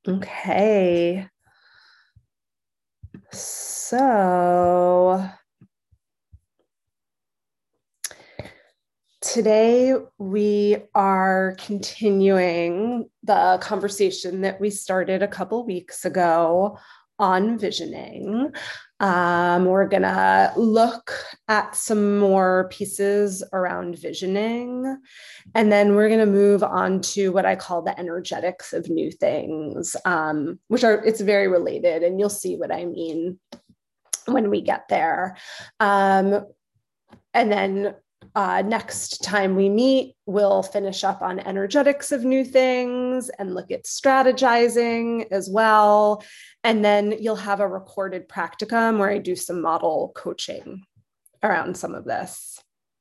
Okay. So today we are continuing the conversation that we started a couple weeks ago on visioning. We're going to look at some more pieces around visioning, and then we're going to move on to what I call the energetics of new things, it's very related, and you'll see what I mean when we get there. And then next time we meet, we'll finish up on energetics of new things and look at strategizing as well. And then you'll have a recorded practicum where I do some model coaching around some of this.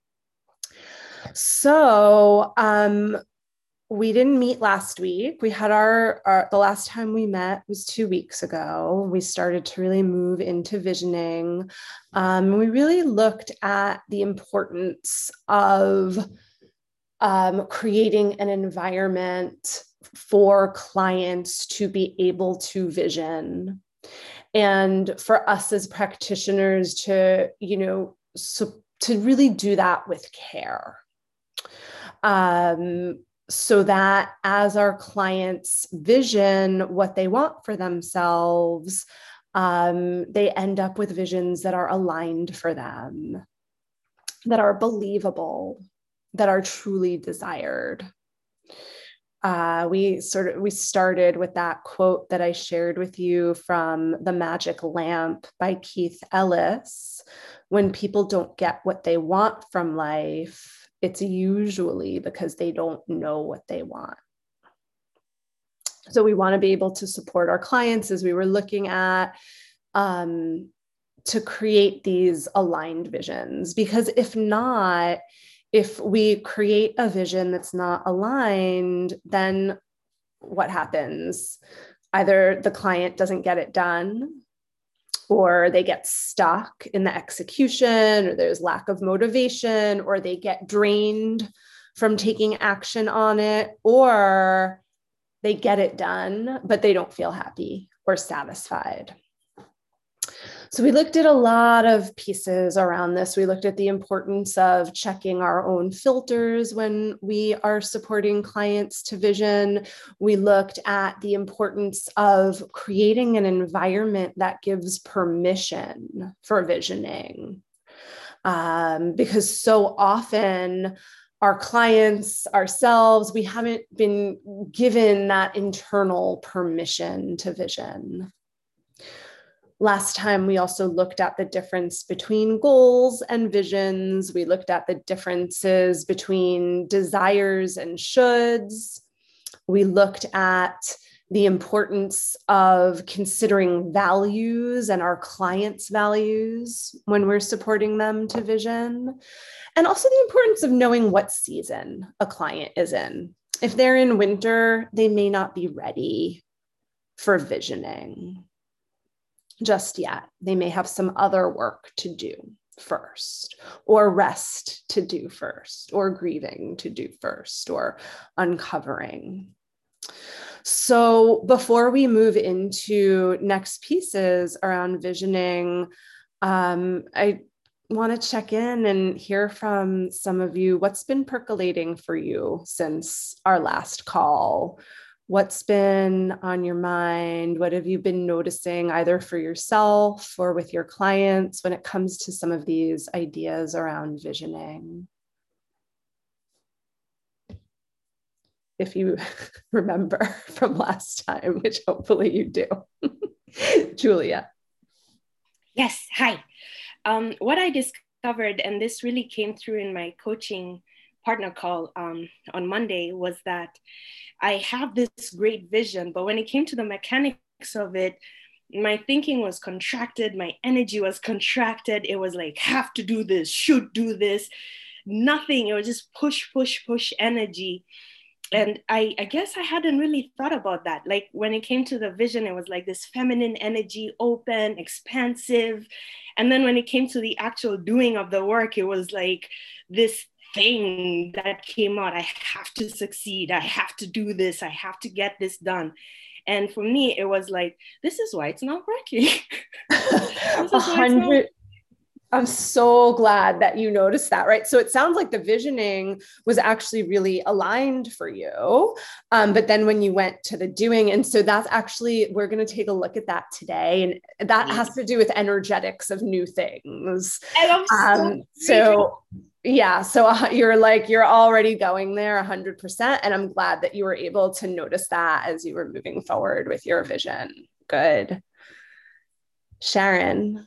So we didn't meet last week. We had the last time we met was 2 weeks ago. We started to really move into visioning. We really looked at the importance of creating an environment for clients to be able to vision, and for us as practitioners to, to really do that with care. So that as our clients vision what they want for themselves, they end up with visions that are aligned for them, that are believable, that are truly desired. We started with that quote that I shared with you from The Magic Lamp by Keith Ellis. When people don't get what they want from life, it's usually because they don't know what they want. So we want to be able to support our clients as we were looking at to create these aligned visions, because if not, if we create a vision that's not aligned, then what happens? Either the client doesn't get it done, or they get stuck in the execution, or there's lack of motivation, or they get drained from taking action on it, or they get it done, but they don't feel happy or satisfied. So we looked at a lot of pieces around this. We looked at the importance of checking our own filters when we are supporting clients to vision. We looked at the importance of creating an environment that gives permission for visioning. Because so often our clients, ourselves, we haven't been given that internal permission to vision. Last time, we also looked at the difference between goals and visions. We looked at the differences between desires and shoulds. We looked at the importance of considering values and our clients' values when we're supporting them to vision. And also the importance of knowing what season a client is in. If they're in winter, they may not be ready for visioning just yet. They may have some other work to do first, or rest to do first, or grieving to do first, or uncovering. So before we move into next pieces around visioning, I want to check in and hear from some of you. What's been percolating for you since our last call? What's been on your mind? What have you been noticing either for yourself or with your clients when it comes to some of these ideas around visioning? If you remember from last time, which hopefully you do. Julia. Yes, hi. What I discovered, and this really came through in my coaching partner call on Monday, was that I have this great vision, but when it came to the mechanics of it, my thinking was contracted, my energy was contracted. It was like, have to do this, should do this, nothing. It was just push, push, push energy. And I guess I hadn't really thought about that. Like when it came to the vision, it was like this feminine energy, open, expansive. And then when it came to the actual doing of the work, it was like this thing that came out. I have to succeed. I have to do this. I have to get this done. And for me, it was like, this is why it's not working. This is A why it's not. hundred. I'm so glad that you noticed that, right? So it sounds like the visioning was actually really aligned for you. But then when you went to the doing, and so that's actually, we're going to take a look at that today. And that has to do with energetics of new things. So yeah, so you're already going there 100%. And I'm glad that you were able to notice that as you were moving forward with your vision. Good. Sharon.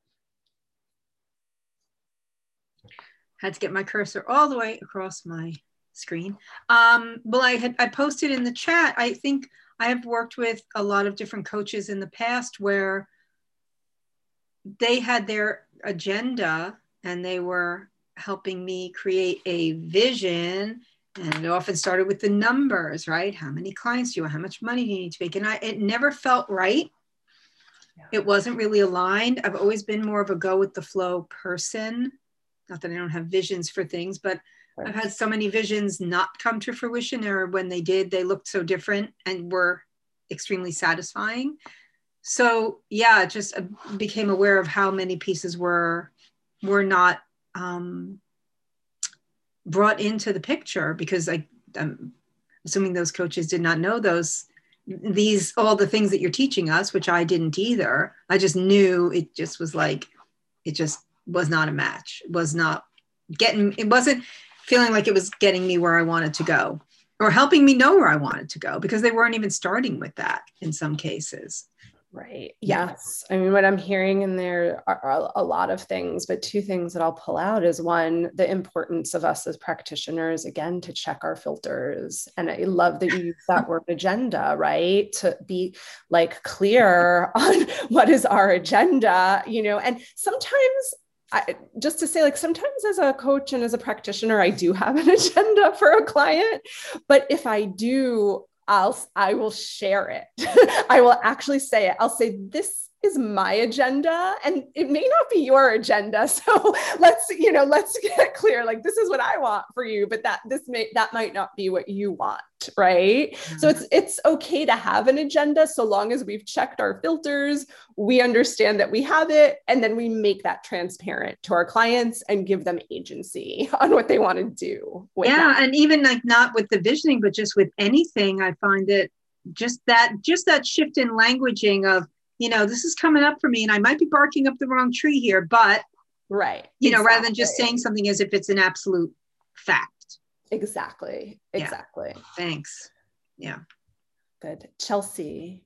Had to get my cursor all the way across my screen. Well, I posted in the chat, I think I have worked with a lot of different coaches in the past where they had their agenda and they were helping me create a vision. And it often started with the numbers, right? How many clients do you want? How much money do you need to make? And it never felt right. Yeah. It wasn't really aligned. I've always been more of a go with the flow person. Not that I don't have visions for things, but right. I've had so many visions not come to fruition, or when they did, they looked so different and were extremely satisfying. So yeah, just became aware of how many pieces were not brought into the picture, because I'm assuming those coaches did not know all the things that you're teaching us, which I didn't either. I just knew it just was like, it just was not a match. It wasn't feeling like it was getting me where I wanted to go, or helping me know where I wanted to go, because they weren't even starting with that in some cases. Right. Yes. I mean, what I'm hearing in there are a lot of things, but two things that I'll pull out is one, the importance of us as practitioners, again, to check our filters. And I love that you use that word agenda, right? To be like clear on what is our agenda, and sometimes just to say, like, sometimes as a coach and as a practitioner, I do have an agenda for a client, but if I do, I will share it. I will actually say it. I'll say, this is my agenda, and it may not be your agenda. So let's get clear. Like, this is what I want for you, but that might not be what you want. Right. Mm-hmm. So it's okay to have an agenda, so long as we've checked our filters, we understand that we have it, and then we make that transparent to our clients and give them agency on what they want to do. That. And even like not with the visioning, but just with anything, I find it just that shift in languaging of, this is coming up for me and I might be barking up the wrong tree here, but right. Exactly. Rather than just saying something as if it's an absolute fact. Exactly. Yeah. Thanks. Yeah. Good. Chelsea.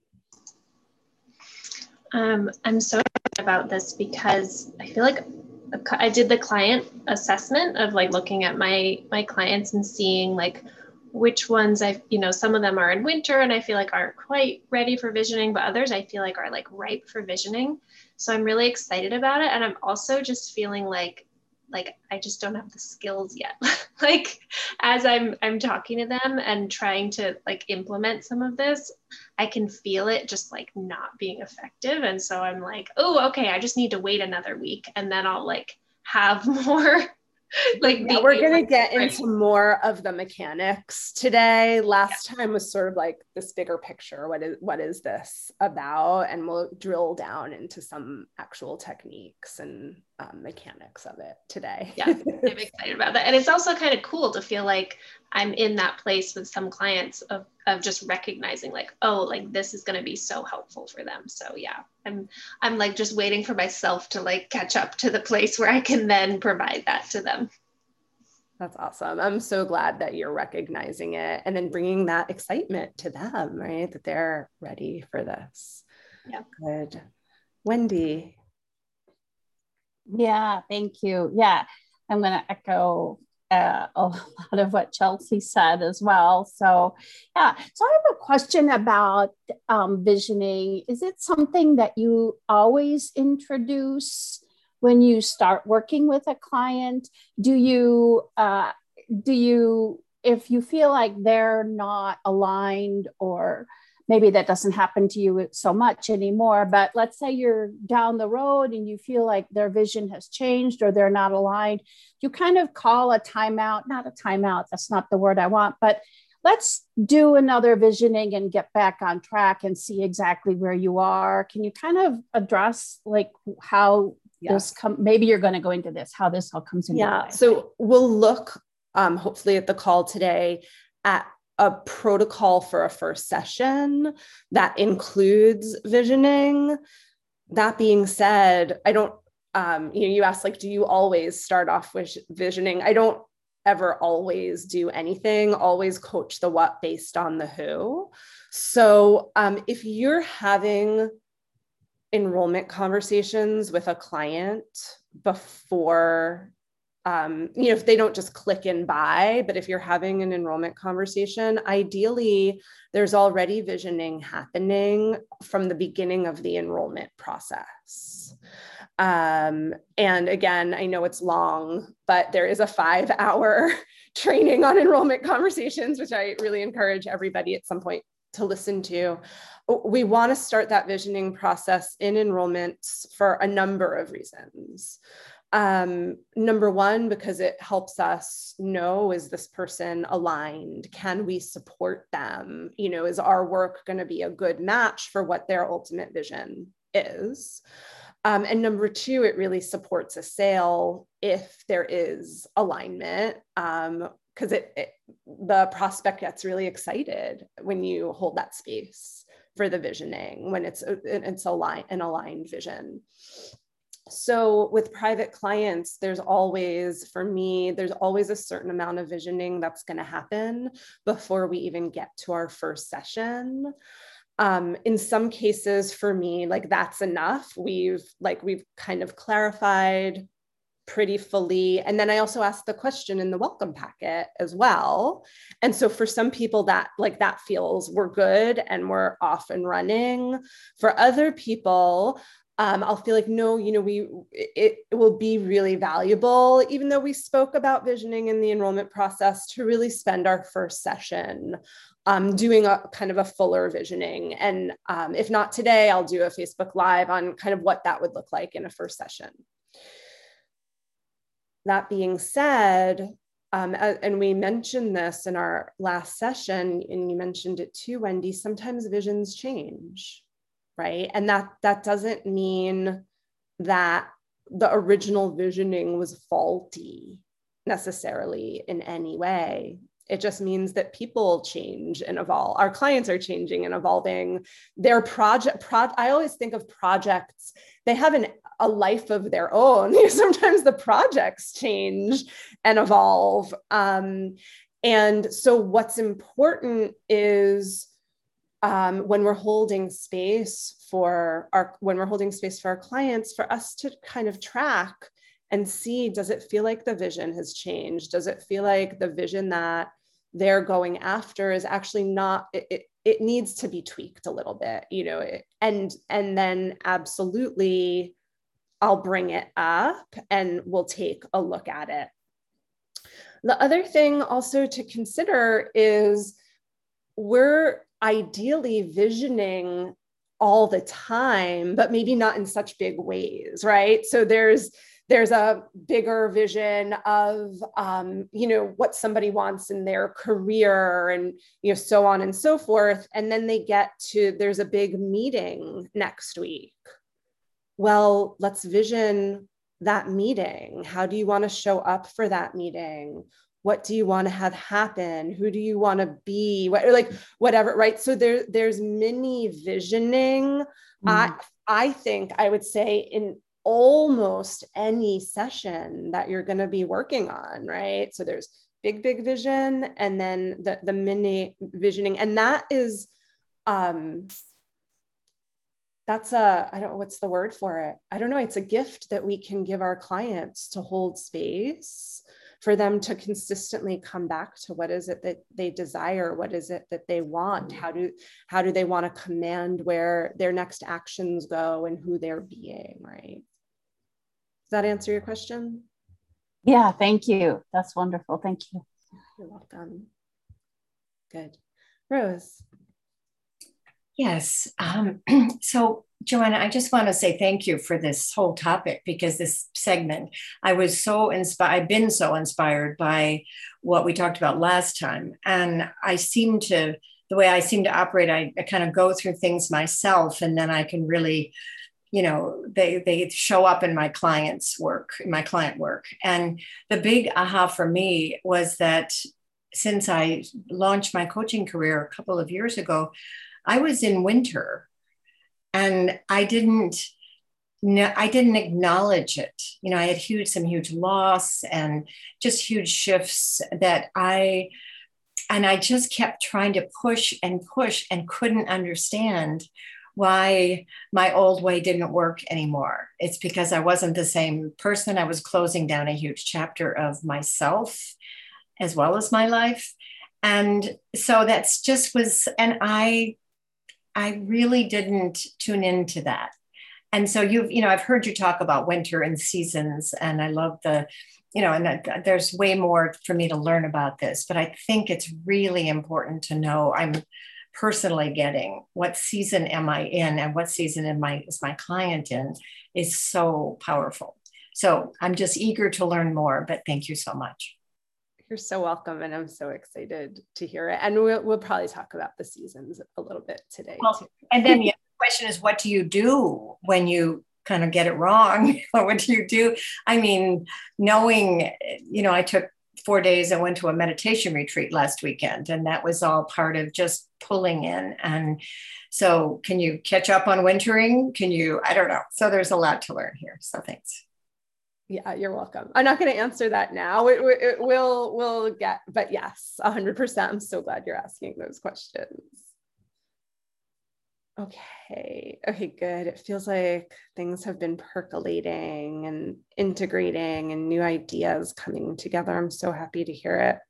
I'm so excited about this because I feel like I did the client assessment of like looking at my clients and seeing like which ones some of them are in winter and I feel like aren't quite ready for visioning, but others I feel like are like ripe for visioning. So I'm really excited about it. And I'm also just feeling like I just don't have the skills yet. Like as I'm talking to them and trying to like implement some of this, I can feel it just like not being effective. And so I'm like, oh, okay, I just need to wait another week and then I'll like have more. We're going to get into more of the mechanics today. Last time was sort of like this bigger picture. What is this about? And we'll drill down into some actual techniques and mechanics of it today. Yeah, I'm excited about that. And it's also kind of cool to feel like I'm in that place with some clients of just recognizing like, oh, like this is going to be so helpful for them. So yeah, I'm like just waiting for myself to like catch up to the place where I can then provide that to them. That's awesome. I'm so glad that you're recognizing it and then bringing that excitement to them, right? That they're ready for this. Yeah. Good. Wendy. Yeah, thank you. Yeah, I'm going to echo a lot of what Chelsea said as well. So yeah, so I have a question about visioning. Is it something that you always introduce when you start working with a client? Do you, if you feel like they're not aligned, or maybe that doesn't happen to you so much anymore, but let's say you're down the road and you feel like their vision has changed or they're not aligned, you kind of call a timeout, not a timeout, that's not the word I want, but let's do another visioning and get back on track and see exactly where you are. Can you kind of address like how this maybe you're going to go into this, how this all comes into play? So we'll look hopefully at the call today at a protocol for a first session that includes visioning. That being said, I don't, you asked like, do you always start off with visioning? I don't ever always do anything, always coach the what based on the who. So if you're having enrollment conversations with a client before, if they don't just click and buy, but if you're having an enrollment conversation, ideally there's already visioning happening from the beginning of the enrollment process. And again, I know it's long, but there is a 5-hour training on enrollment conversations, which I really encourage everybody at some point to listen to. We want to start that visioning process in enrollments for a number of reasons. Number one, because it helps us know, is this person aligned? Can we support them? Is our work going to be a good match for what their ultimate vision is? And number two, it really supports a sale if there is alignment, because the prospect gets really excited when you hold that space for the visioning, when it's an aligned vision. So with private clients, there's always a certain amount of visioning that's going to happen before we even get to our first session. In some cases for me, like that's enough. We've kind of clarified pretty fully. And then I also asked the question in the welcome packet as well. And so for some people that feels we're good and we're off and running. For other people, I'll feel like, no, it will be really valuable, even though we spoke about visioning in the enrollment process, to really spend our first session doing a kind of a fuller visioning. And if not today, I'll do a Facebook Live on kind of what that would look like in a first session. That being said, and we mentioned this in our last session, and you mentioned it too, Wendy, sometimes visions change. Right. And that doesn't mean that the original visioning was faulty necessarily in any way. It just means that people change and evolve. Our clients are changing and evolving. Their I always think of projects, they have a life of their own. Sometimes the projects change and evolve. And so what's important is when we're holding space for our clients, for us to kind of track and see, does it feel like the vision has changed? Does it feel like the vision that they're going after is actually not, it needs to be tweaked a little bit, and then absolutely I'll bring it up and we'll take a look at it. The other thing also to consider is we're ideally visioning all the time, but maybe not in such big ways, right? So there's a bigger vision of, what somebody wants in their career and, so on and so forth. And then there's a big meeting next week. Well, let's vision that meeting. How do you want to show up for that meeting? What do you want to have happen? Who do you want to be? Whatever, right? So there's mini visioning. I think I would say in almost any session that you're going to be working on, right? So there's big vision, and then the mini visioning, and that is, that's I don't know, what's the word for it? I don't know. It's a gift that we can give our clients to hold space for them to consistently come back to what is it that they desire? What is it that they want? How do they want to command where their next actions go and who they're being, right? Does that answer your question? Yeah, thank you. That's wonderful. Thank you. You're welcome. Good. Rose. Yes. So Joanna, I just want to say thank you for this whole topic, because this segment, I was so inspired. I've been so inspired by what we talked about last time. And the way I seem to operate, I kind of go through things myself, and then I can really, they show up in my client work. And the big aha for me was that since I launched my coaching career a couple of years ago, I was in winter. And I didn't acknowledge it. I had some huge loss and just huge shifts I just kept trying to push and push and couldn't understand why my old way didn't work anymore. It's because I wasn't the same person. I was closing down a huge chapter of myself as well as my life. And so that's just was, and I really didn't tune into that. And so I've heard you talk about winter and seasons, and I love there's way more for me to learn about this, but I think it's really important to know I'm personally getting what season am I in and what season is my client in is so powerful. So I'm just eager to learn more, but thank you so much. You're so welcome. And I'm so excited to hear it. And we'll probably talk about the seasons a little bit today. Too. And then the other question is, what do you do when you kind of get it wrong? What do you do? I mean, knowing, I took 4 days and went to a meditation retreat last weekend, and that was all part of just pulling in. And so can you catch up on wintering? I don't know. So there's a lot to learn here. So thanks. Yeah, you're welcome. I'm not going to answer that now. We'll get, but yes, 100%. I'm so glad you're asking those questions. Okay, good. It feels like things have been percolating and integrating and new ideas coming together. I'm so happy to hear it.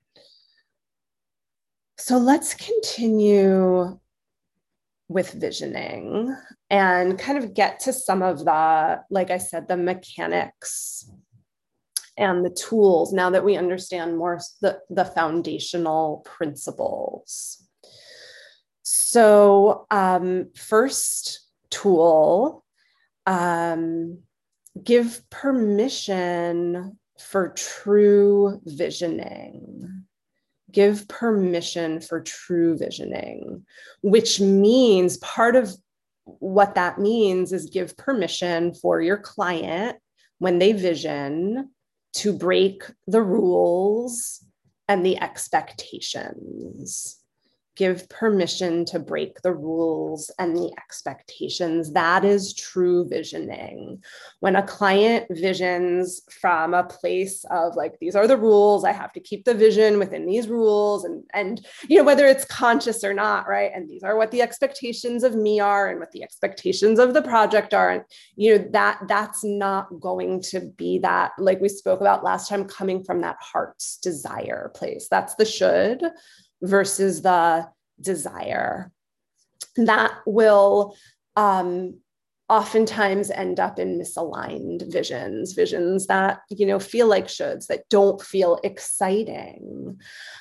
So let's continue with visioning and kind of get to some of the, like I said, the mechanics and the tools now that we understand more the foundational principles. So first tool, give permission for true visioning. Give permission for true visioning, which means part of what that means is give permission for your client when they vision to break the rules and the expectations. Give permission to break the rules and the expectations. That is true visioning. When a client visions from a place of like, these are the rules, I have to keep the vision within these rules, and whether it's conscious or not, right? And these are what the expectations of me are and what the expectations of the project are. And that's not going to be that, like we spoke about last time, coming from that heart's desire place. That's the should versus the desire. That will oftentimes end up in misaligned visions that, feel like shoulds, that don't feel exciting.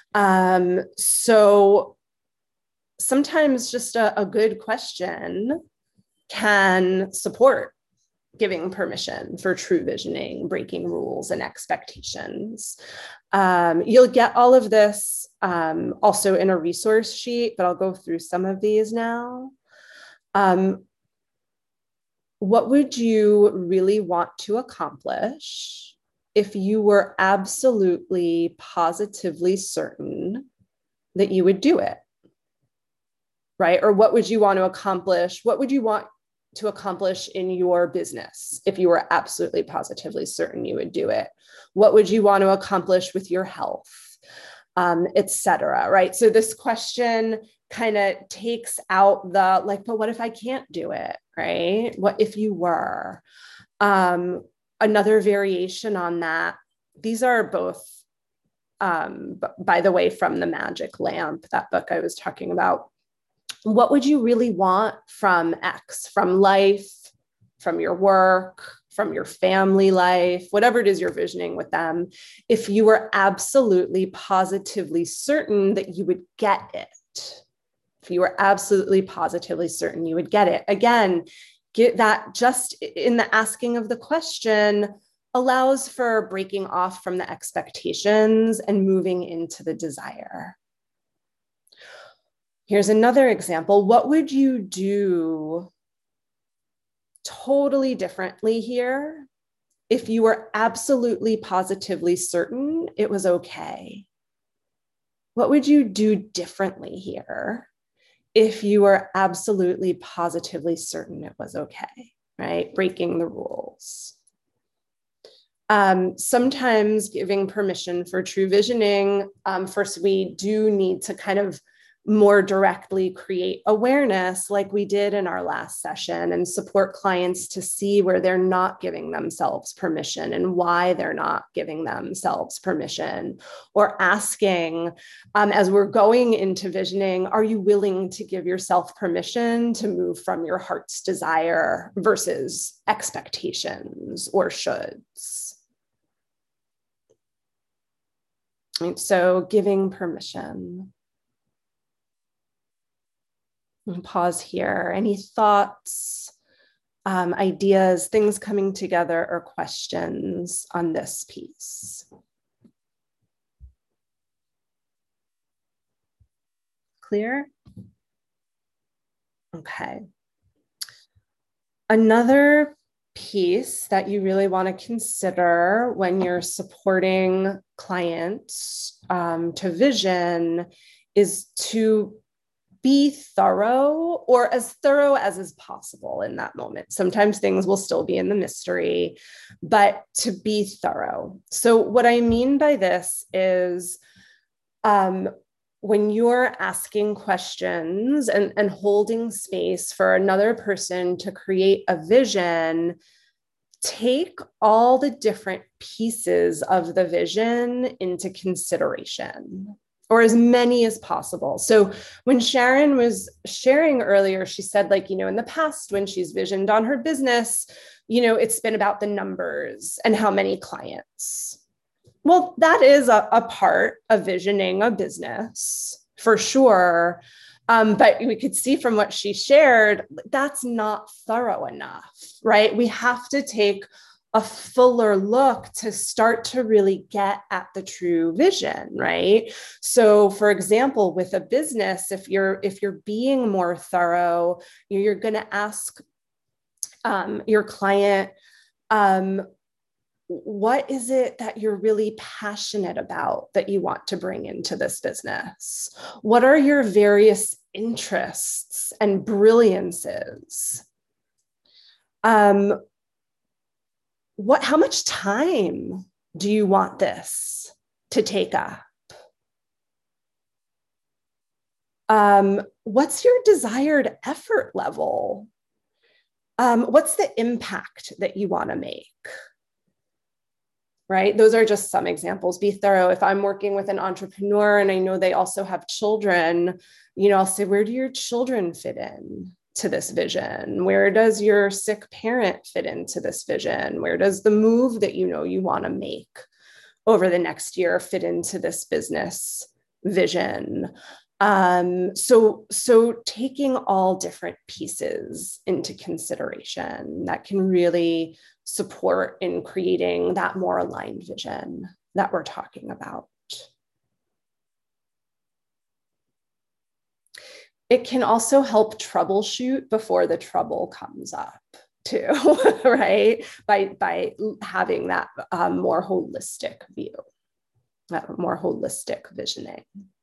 So sometimes just a good question can support giving permission for true visioning, breaking rules and expectations. You'll get all of this also in a resource sheet, but I'll go through some of these now. What would you really want to accomplish if you were absolutely, positively certain that you would do it? Right? Or what would you want to accomplish? What would you want to accomplish in your business if you were absolutely, positively certain you would do it? What would you want to accomplish with your health, et cetera, right? So this question kind of takes out the like, but what if I can't do it, right? What if you were? Another variation on that, these are both, by the way, from The Magic Lamp, that book I was talking about. What would you really want from X, from life, from your work, from your family life, whatever it is you're visioning with them, if you were absolutely, positively certain that you would get it If you were absolutely positively certain you would get it. Again, get that just in the asking of the question allows for breaking off from the expectations and moving into the desire. Here's another example. What would you do totally differently here if you were absolutely positively certain it was okay? What would you do differently here if you were absolutely positively certain it was okay, right? Breaking the rules. Sometimes giving permission for true visioning, first we do need to kind of more directly create awareness like we did in our last session and support clients to see where they're not giving themselves permission and why they're not giving themselves permission, or asking as we're going into visioning, are you willing to give yourself permission to move from your heart's desire versus expectations or shoulds? Right, so giving permission. And pause here. Any thoughts, ideas, things coming together, or questions on this piece? Clear? Okay. Another piece that you really want to consider when you're supporting clients to vision is to be thorough, or as thorough as is possible in that moment. Sometimes things will still be in the mystery, but to be thorough. So what I mean by this is when you're asking questions and holding space for another person to create a vision, take all the different pieces of the vision into consideration, or as many as possible. So when Sharon was sharing earlier, she said, like, in the past, when she's visioned on her business, it's been about the numbers and how many clients. Well, that is a part of visioning a business for sure. But we could see from what she shared, that's not thorough enough, right? We have to take a fuller look to start to really get at the true vision, right? So for example, with a business, if you're being more thorough, you're going to ask your client, what is it that you're really passionate about that you want to bring into this business? What are your various interests and brilliances? How much time do you want this to take up? What's your desired effort level? What's the impact that you want to make? Right? Those are just some examples. Be thorough. If I'm working with an entrepreneur and I know they also have children, I'll say, where do your children fit in to this vision? Where does your sick parent fit into this vision? Where does the move that you want to make over the next year fit into this business vision? So taking all different pieces into consideration that can really support in creating that more aligned vision that we're talking about. It can also help troubleshoot before the trouble comes up too, right? By having that more holistic view, that more holistic visioning.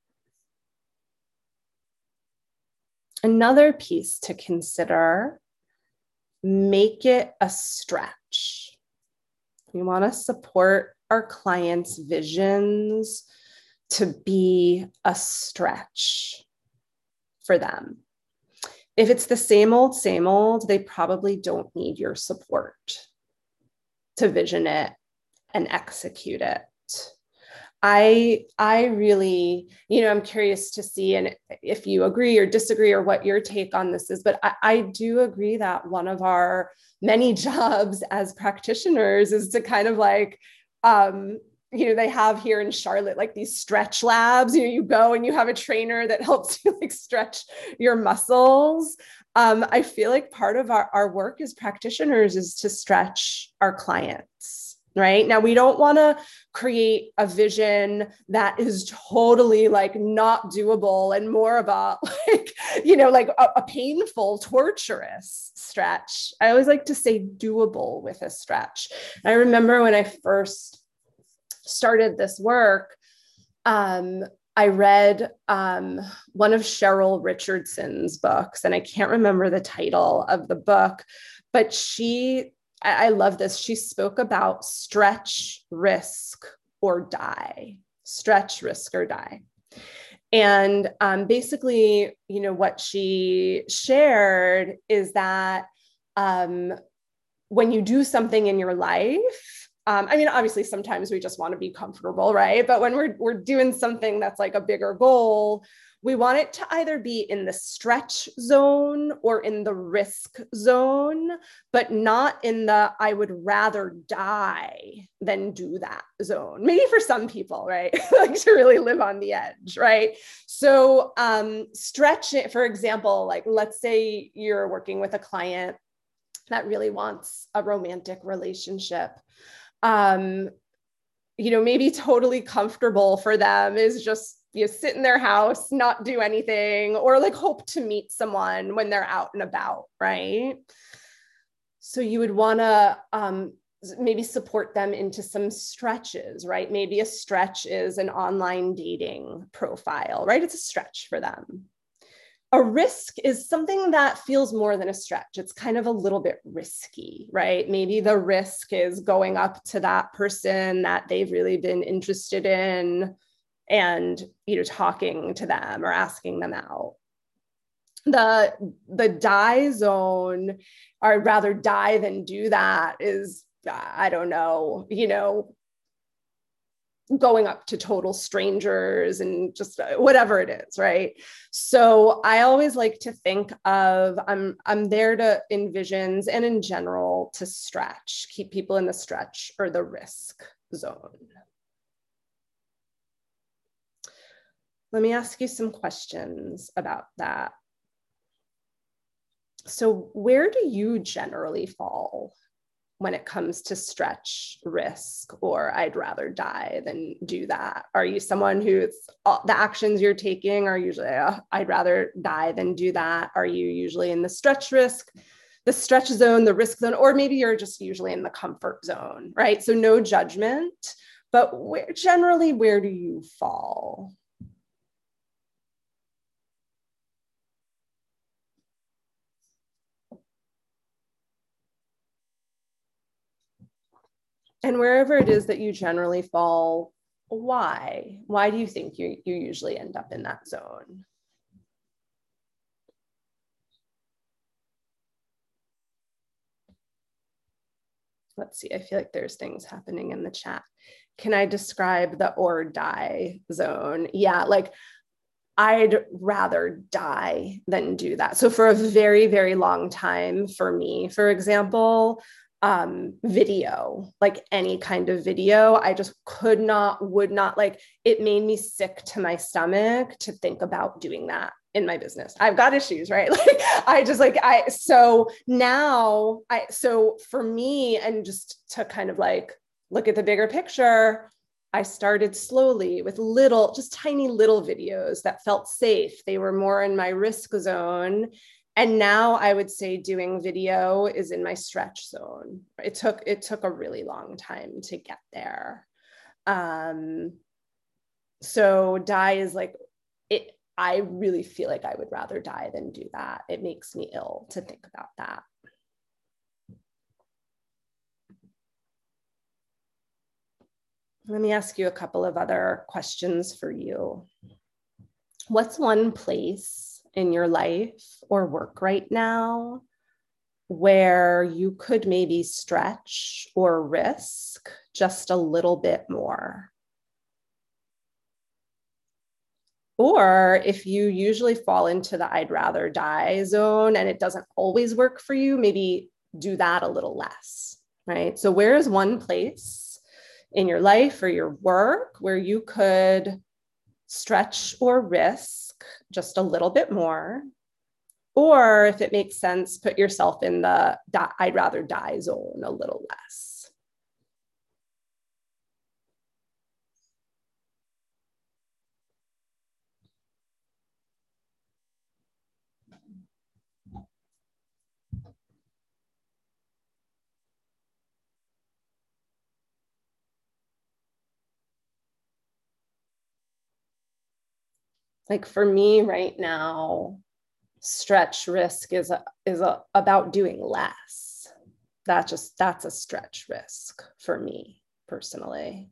Another piece to consider, make it a stretch. We want to support our clients' visions to be a stretch for them. If it's the same old, they probably don't need your support to vision it and execute it. I really, I'm curious to see, and if you agree or disagree or what your take on this is, but I do agree that one of our many jobs as practitioners is to kind of like they have here in Charlotte, like these stretch labs, you go and you have a trainer that helps you like stretch your muscles. I feel like part of our work as practitioners is to stretch our clients, right? Now, we don't want to create a vision that is totally like not doable and more about like, like a painful, torturous stretch. I always like to say doable with a stretch. I remember when I first started this work, I read one of Cheryl Richardson's books, and I can't remember the title of the book, but I love this. She spoke about stretch, risk, or die. Stretch, risk, or die. And basically, what she shared is that when you do something in your life, obviously sometimes we just want to be comfortable, right? But when we're doing something that's like a bigger goal, we want it to either be in the stretch zone or in the risk zone, but not in the I would rather die than do that zone. Maybe for some people, right? Like to really live on the edge, right? So stretch it, for example, like let's say you're working with a client that really wants a romantic relationship. Maybe totally comfortable for them is just sit in their house, not do anything, or like hope to meet someone when they're out and about, right? So you would want to maybe support them into some stretches, right? Maybe a stretch is an online dating profile, right? It's a stretch for them. A risk is something that feels more than a stretch. It's kind of a little bit risky, right? Maybe the risk is going up to that person that they've really been interested in and, talking to them or asking them out. The die zone, or rather die than do that, is, I don't know, going up to total strangers and just whatever it is, right? So I always like to think of, I'm there to envisions and in general to stretch, keep people in the stretch or the risk zone. Let me ask you some questions about that. So where do you generally fall when it comes to stretch, risk, or I'd rather die than do that? Are you someone who's the actions you're taking are usually I'd rather die than do that? Are you usually in the stretch risk, the stretch zone, the risk zone, or maybe you're just usually in the comfort zone, right? So no judgment, but where do you fall? And wherever it is that you generally fall, why? Why do you think you usually end up in that zone? Let's see, I feel like there's things happening in the chat. Can I describe the or die zone? Yeah, like I'd rather die than do that. So for a very, very long time for me, for example, video, like any kind of video, I just would not, like, it made me sick to my stomach to think about doing that in my business. I've got issues, right? So for me, and just to kind of like look at the bigger picture, I started slowly with just tiny little videos that felt safe. They were more in my risk zone. And now I would say doing video is in my stretch zone. It took a really long time to get there. So die is like it. I really feel like I would rather die than do that. It makes me ill to think about that. Let me ask you a couple of other questions for you. What's one place in your life or work right now where you could maybe stretch or risk just a little bit more? Or if you usually fall into the I'd rather die zone and it doesn't always work for you, maybe do that a little less, right? So where is one place in your life or your work where you could stretch or risk just a little bit more? Or if it makes sense, put yourself in the I'd rather die zone a little less. Like for me right now, stretch risk is about doing less. That's a stretch risk for me personally.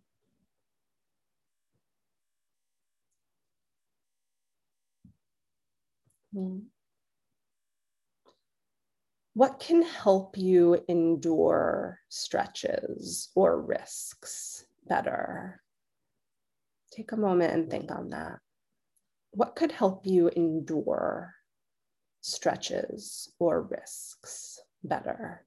What can help you endure stretches or risks better? Take a moment and think on that. What could help you endure stretches or risks better?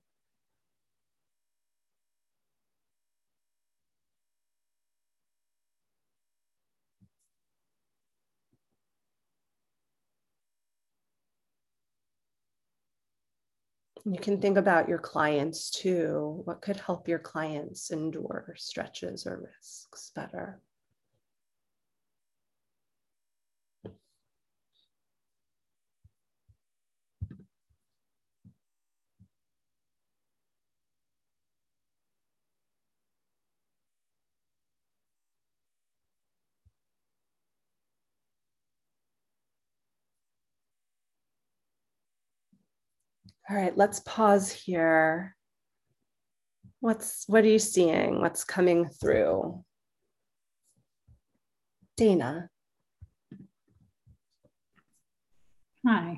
You can think about your clients too. What could help your clients endure stretches or risks better? All right, let's pause here. What are you seeing? What's coming through? Dana. Hi.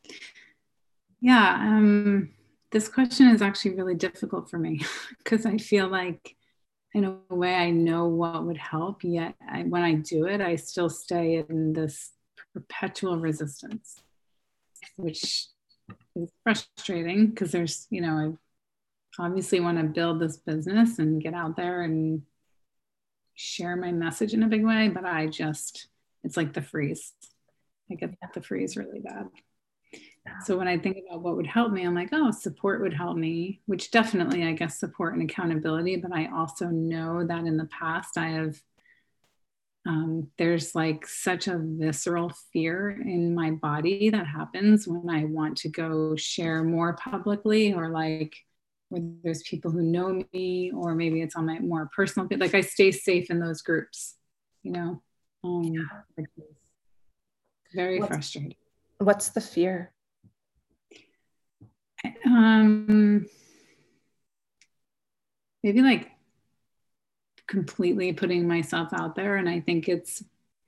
Yeah, this question is actually really difficult for me because I feel like in a way I know what would help, yet when I do it, I still stay in this perpetual resistance, which is frustrating because there's, I obviously want to build this business and get out there and share my message in a big way, but it's like the freeze. I get the freeze really bad. So when I think about what would help me, I'm like, oh, support would help me, which definitely, I guess, support and accountability. But I also know that in the past, I have, there's like such a visceral fear in my body that happens when I want to go share more publicly, or like where there's people who know me, or maybe it's on my more personal, like I stay safe in those groups, like very frustrating. What's the fear? Maybe like completely putting myself out there. And I think it's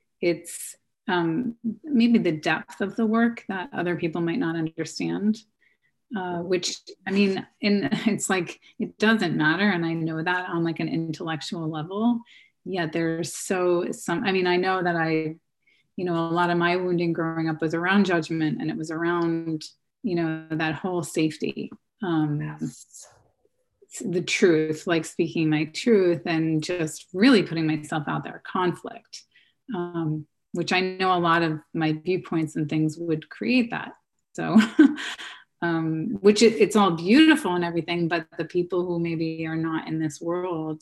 maybe the depth of the work that other people might not understand, which, I mean, it's like, it doesn't matter. And I know that on like an intellectual level, yet there's I know that a lot of my wounding growing up was around judgment, and it was around, that whole safety, the truth, like speaking my truth and just really putting myself out there, conflict, which I know a lot of my viewpoints and things would create that. So, which it's all beautiful and everything, but the people who maybe are not in this world,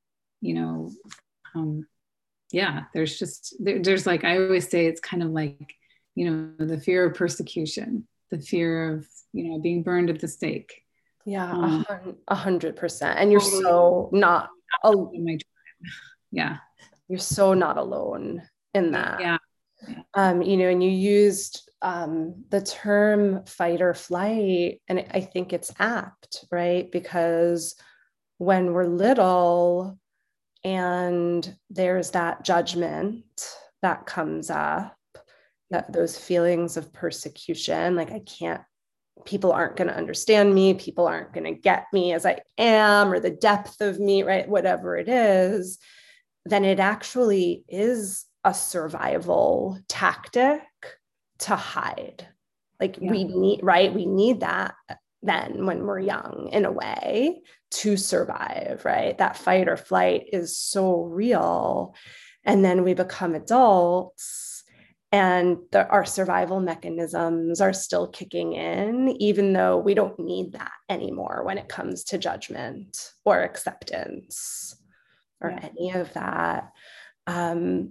there's like, I always say, it's kind of like, the fear of persecution, the fear of, being burned at the stake. Yeah, 100%. And you're so not alone. Yeah. You're so not alone in that. Yeah. And you used the term fight or flight, and I think it's apt, right? Because when we're little and there's that judgment that comes up, that those feelings of persecution, like people aren't going to understand me, people aren't going to get me as I am, or the depth of me, right? Whatever it is, then it actually is a survival tactic to hide. Like we need that then when we're young, in a way, to survive, right? That fight or flight is so real. And then we become adults and our survival mechanisms are still kicking in, even though we don't need that anymore when it comes to judgment or acceptance or any of that. I'm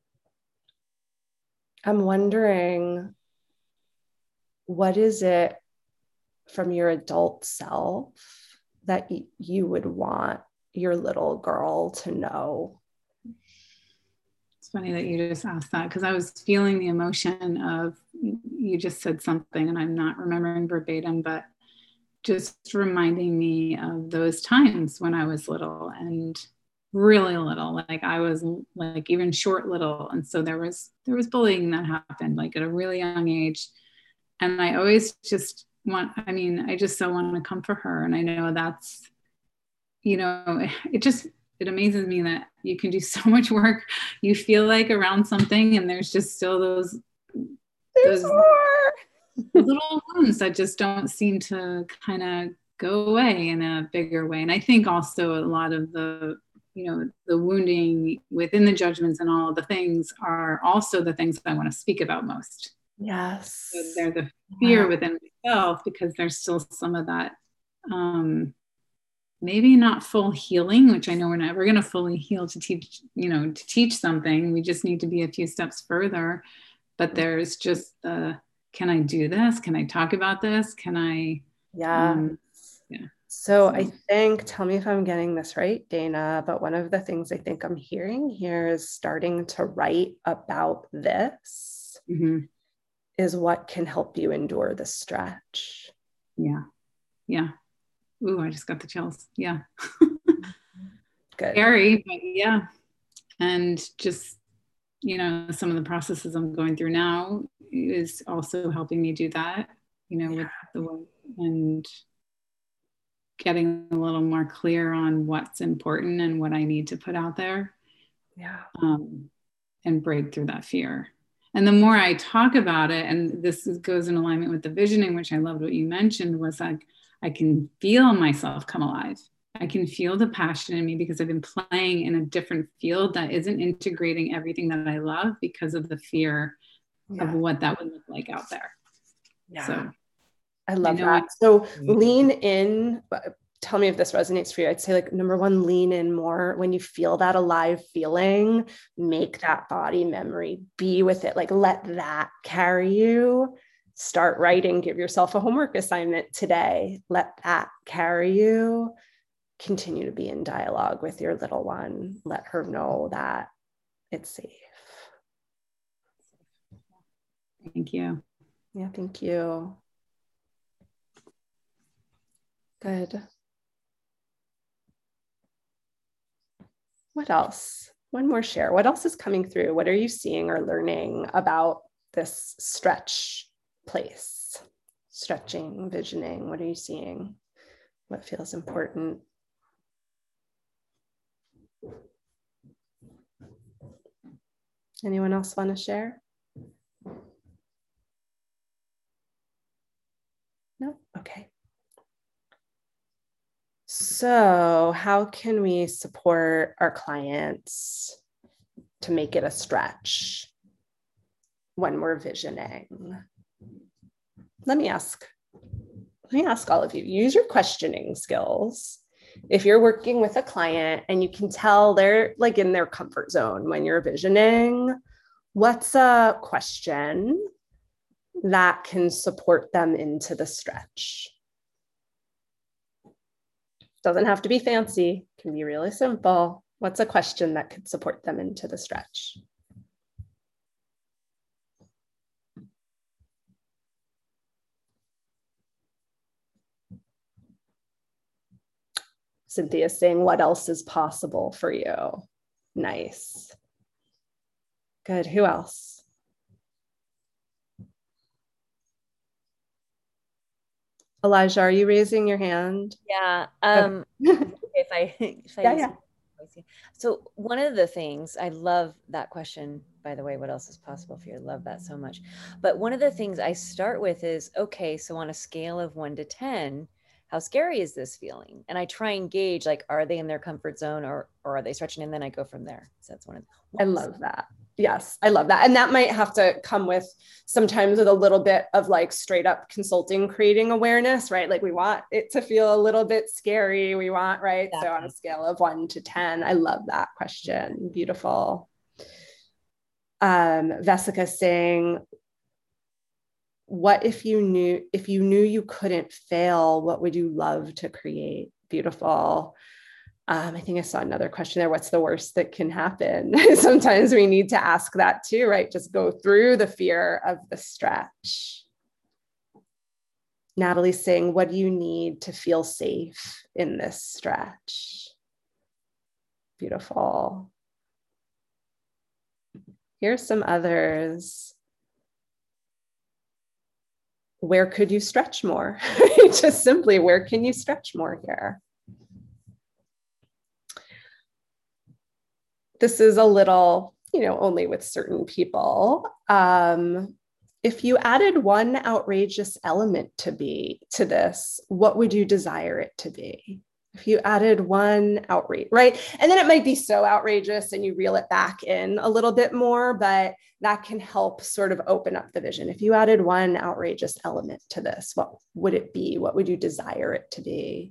wondering, what is it from your adult self that you would want your little girl to know? It's funny that you just asked that, because I was feeling the emotion of, you just said something and I'm not remembering verbatim, but just reminding me of those times when I was little and really little, like I was like even short little. And so there was bullying that happened like at a really young age. And I always just I just so want to comfort her. And I know that's, it amazes me that you can do so much work. You feel like around something and there's just still those little wounds that just don't seem to kind of go away in a bigger way. And I think also a lot of the wounding within the judgments and all of the things are also the things that I want to speak about most. Yes. So they're the fear within myself, because there's still some of that, maybe not full healing, which I know we're never going to fully heal to teach something. We just need to be a few steps further. But there's just can I do this? Can I talk about this? Can I? So I think, tell me if I'm getting this right, Dana, but one of the things I think I'm hearing here is starting to write about this is what can help you endure the stretch. Yeah. Ooh, I just got the chills. Yeah. Good. Scary, but yeah. And just, some of the processes I'm going through now is also helping me do that, with the work and getting a little more clear on what's important and what I need to put out there. Yeah. And break through that fear. And the more I talk about it, and this goes in alignment with the visioning, which I loved what you mentioned, was like, I can feel myself come alive. I can feel the passion in me because I've been playing in a different field that isn't integrating everything that I love because of the fear of what that would look like out there. Yeah. So I love that. So lean in. Tell me if this resonates for you. I'd say, like, number one, lean in more when you feel that alive feeling, make that body memory, be with it, like let that carry you. Start writing, give yourself a homework assignment today. Let that carry you. Continue to be in dialogue with your little one. Let her know that it's safe. Thank you. Yeah, thank you. Good. What else? One more share. What else is coming through? What are you seeing or learning about this stretch place? Stretching, visioning. What are you seeing? What feels important? Anyone else want to share? No? Okay. So, how can we support our clients to make it a stretch when we're visioning? Let me ask all of you, use your questioning skills. If you're working with a client and you can tell they're like in their comfort zone when you're visioning, what's a question that can support them into the stretch? Doesn't have to be fancy, can be really simple. What's a question that could support them into the stretch? Cynthia's saying, what else is possible for you? Nice. Good. Who else? Elijah, are you raising your hand? Yeah. Okay. if I Yeah. So one of the things, I love that question, by the way, what else is possible for you? I love that so much. But one of the things I start with is, okay, so on a scale of 1 to 10, how scary is this feeling? And I try and gauge, like, are they in their comfort zone or are they stretching? And then I go from there. So that's one of the, I love that. Yes, I love that. And that might have to come with sometimes with a little bit of like straight up consulting, creating awareness, right? Like we want it to feel a little bit scary. We want, right? Exactly. So on a scale of 1 to 10, I love that question. Beautiful. Vesica saying, what if you knew you couldn't fail, what would you love to create? Beautiful. I think I saw another question there. What's the worst that can happen? Sometimes we need to ask that too, right? Just go through the fear of the stretch. Natalie's saying, what do you need to feel safe in this stretch? Beautiful. Here's some others. Where could you stretch more? Just simply, where can you stretch more here? This is a little, only with certain people. If you added one outrageous element to this, what would you desire it to be? If you added one outrage, right? And then it might be so outrageous and you reel it back in a little bit more, but that can help sort of open up the vision. If you added one outrageous element to this, what would it be? What would you desire it to be?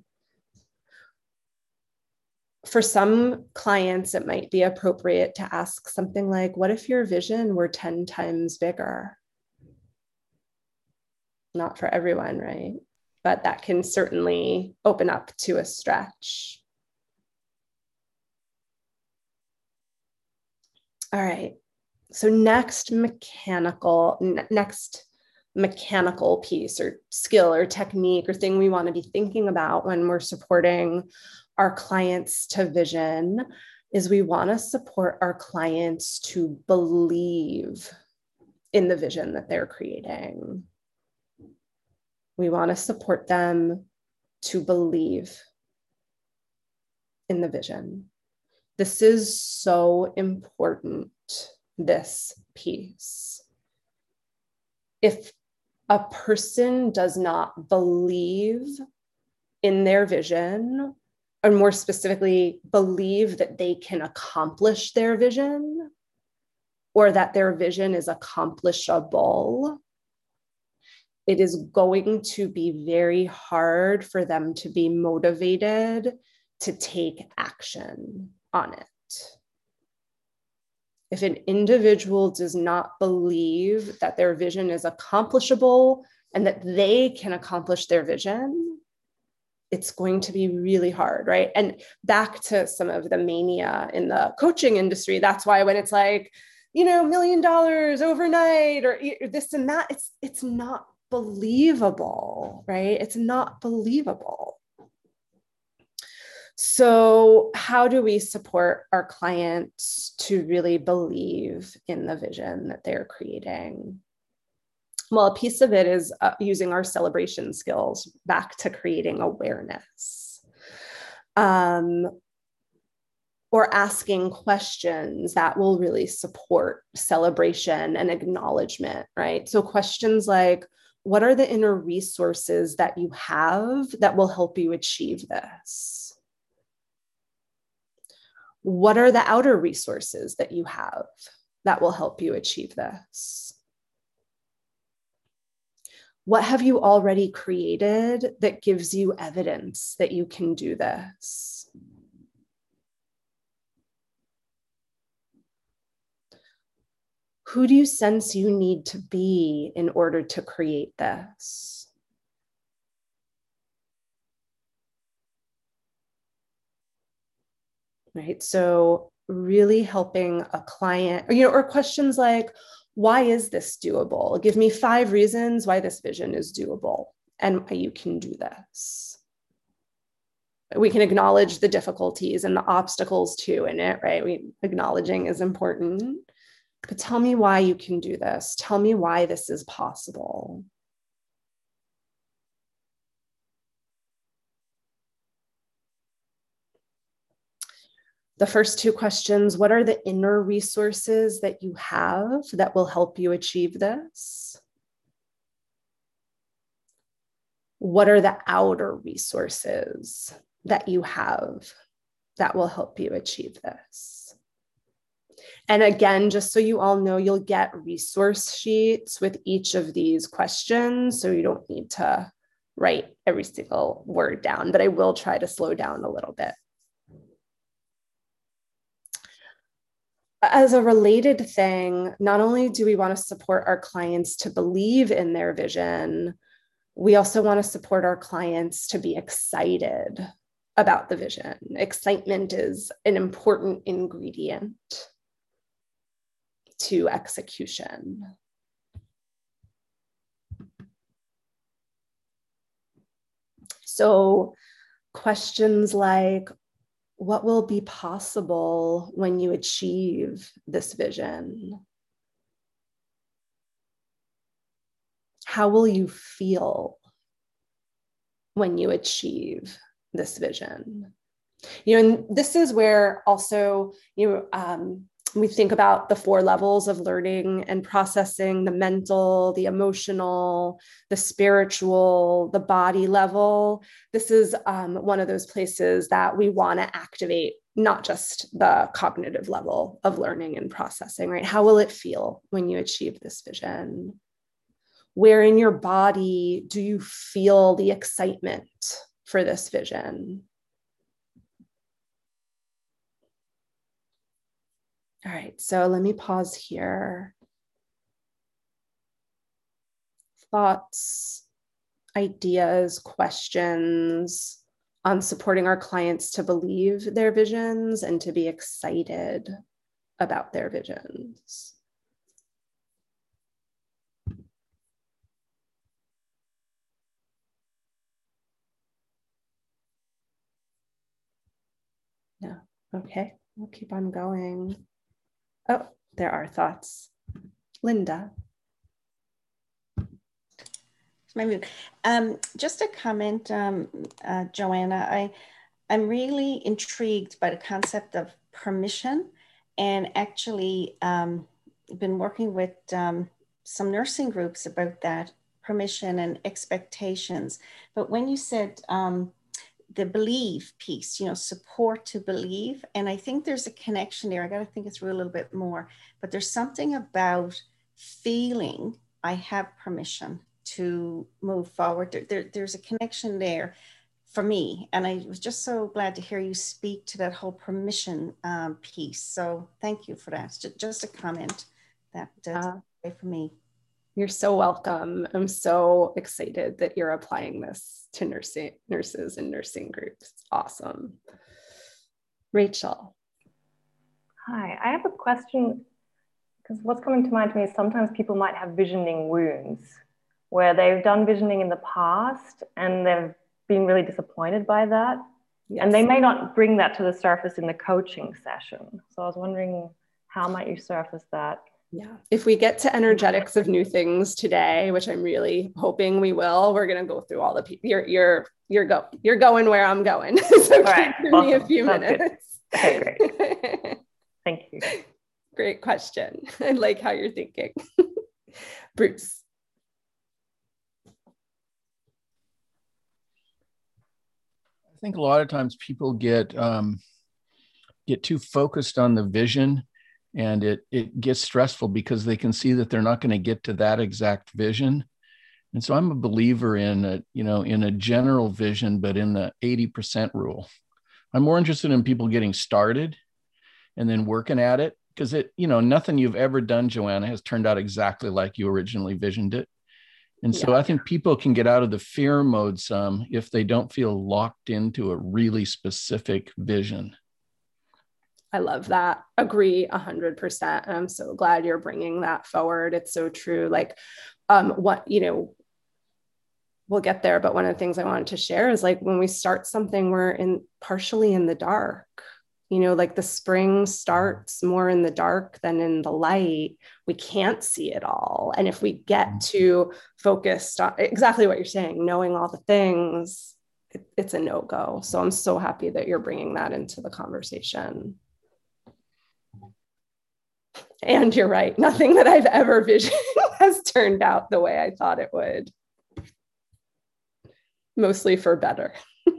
For some clients, it might be appropriate to ask something like, what if your vision were 10 times bigger? Not for everyone, right? But that can certainly open up to a stretch. All right. So next mechanical piece or skill or technique or thing we want to be thinking about when we're supporting our clients to vision is we want to support our clients to believe in the vision that they're creating. We want to support them to believe in the vision. This is so important, this piece. If a person does not believe in their vision, or more specifically, believe that they can accomplish their vision or that their vision is accomplishable, it is going to be very hard for them to be motivated to take action on it. If an individual does not believe that their vision is accomplishable and that they can accomplish their vision, it's going to be really hard, right? And back to some of the mania in the coaching industry, that's why when it's like, $1 million overnight or this and that, it's not believable, right? It's not believable. So how do we support our clients to really believe in the vision that they're creating? Well, a piece of it is using our celebration skills back to creating awareness, or asking questions that will really support celebration and acknowledgement, right? So questions like, what are the inner resources that you have that will help you achieve this? What are the outer resources that you have that will help you achieve this? What have you already created that gives you evidence that you can do this? Who do you sense you need to be in order to create this? Right, so really helping a client, or questions like, why is this doable? Give me 5 reasons why this vision is doable and why you can do this. We can acknowledge the difficulties and the obstacles too in it, right? Acknowledging is important, but tell me why you can do this. Tell me why this is possible. The first two questions, what are the inner resources that you have that will help you achieve this? What are the outer resources that you have that will help you achieve this? And again, just so you all know, you'll get resource sheets with each of these questions, so you don't need to write every single word down, but I will try to slow down a little bit. As a related thing, not only do we want to support our clients to believe in their vision, we also want to support our clients to be excited about the vision. Excitement is an important ingredient to execution. So questions like, what will be possible when you achieve this vision? How will you feel when you achieve this vision? And this is where also, we think about the 4 levels of learning and processing: the mental, the emotional, the spiritual, the body level. This is one of those places that we want to activate, not just the cognitive level of learning and processing, right? How will it feel when you achieve this vision? Where in your body do you feel the excitement for this vision? All right, so let me pause here. Thoughts, ideas, questions on supporting our clients to believe their visions and to be excited about their visions. Yeah, okay, we'll keep on going. Oh, there are thoughts. Linda. My mood. Just a comment, Joanna. I'm really intrigued by the concept of permission, and actually been working with some nursing groups about that, permission and expectations. But when you said the believe piece, support to believe. And I think there's a connection there. I got to think it through a little bit more, but there's something about feeling I have permission to move forward. There's a connection there for me. And I was just so glad to hear you speak to that whole permission piece. So thank you for that. Just a comment that's for me. You're so welcome. I'm so excited that you're applying this to nurses and nursing groups. It's awesome. Rachel. Hi, I have a question, because what's coming to mind to me is sometimes people might have visioning wounds where they've done visioning in the past and they've been really disappointed by that. Yes. And they may not bring that to the surface in the coaching session. So I was wondering, how might you surface that? Yeah. If we get to energetics of new things today, which I'm really hoping we will, we're going to go through all the people. You're going where I'm going. So all right. give Awesome. me a few Sounds minutes. Good. Okay, great. Thank you. Great question. I like how you're thinking. Bruce. I think a lot of times people get too focused on the vision, and it gets stressful because they can see that they're not going to get to that exact vision. And so I'm a believer in a general vision, but in the 80% rule. I'm more interested in people getting started and then working at it, because nothing you've ever done, Joanna, has turned out exactly like you originally visioned it. And so I think people can get out of the fear mode some if they don't feel locked into a really specific vision. I love that. Agree 100%. And I'm so glad you're bringing that forward. It's so true. Like, we'll get there. But one of the things I wanted to share is, like, when we start something, we're partially in the dark, like the spring starts more in the dark than in the light. We can't see it all. And if we get too focused on exactly what you're saying, knowing all the things, it's a no-go. So I'm so happy that you're bringing that into the conversation. And you're right, nothing that I've ever visioned has turned out the way I thought it would. Mostly for better.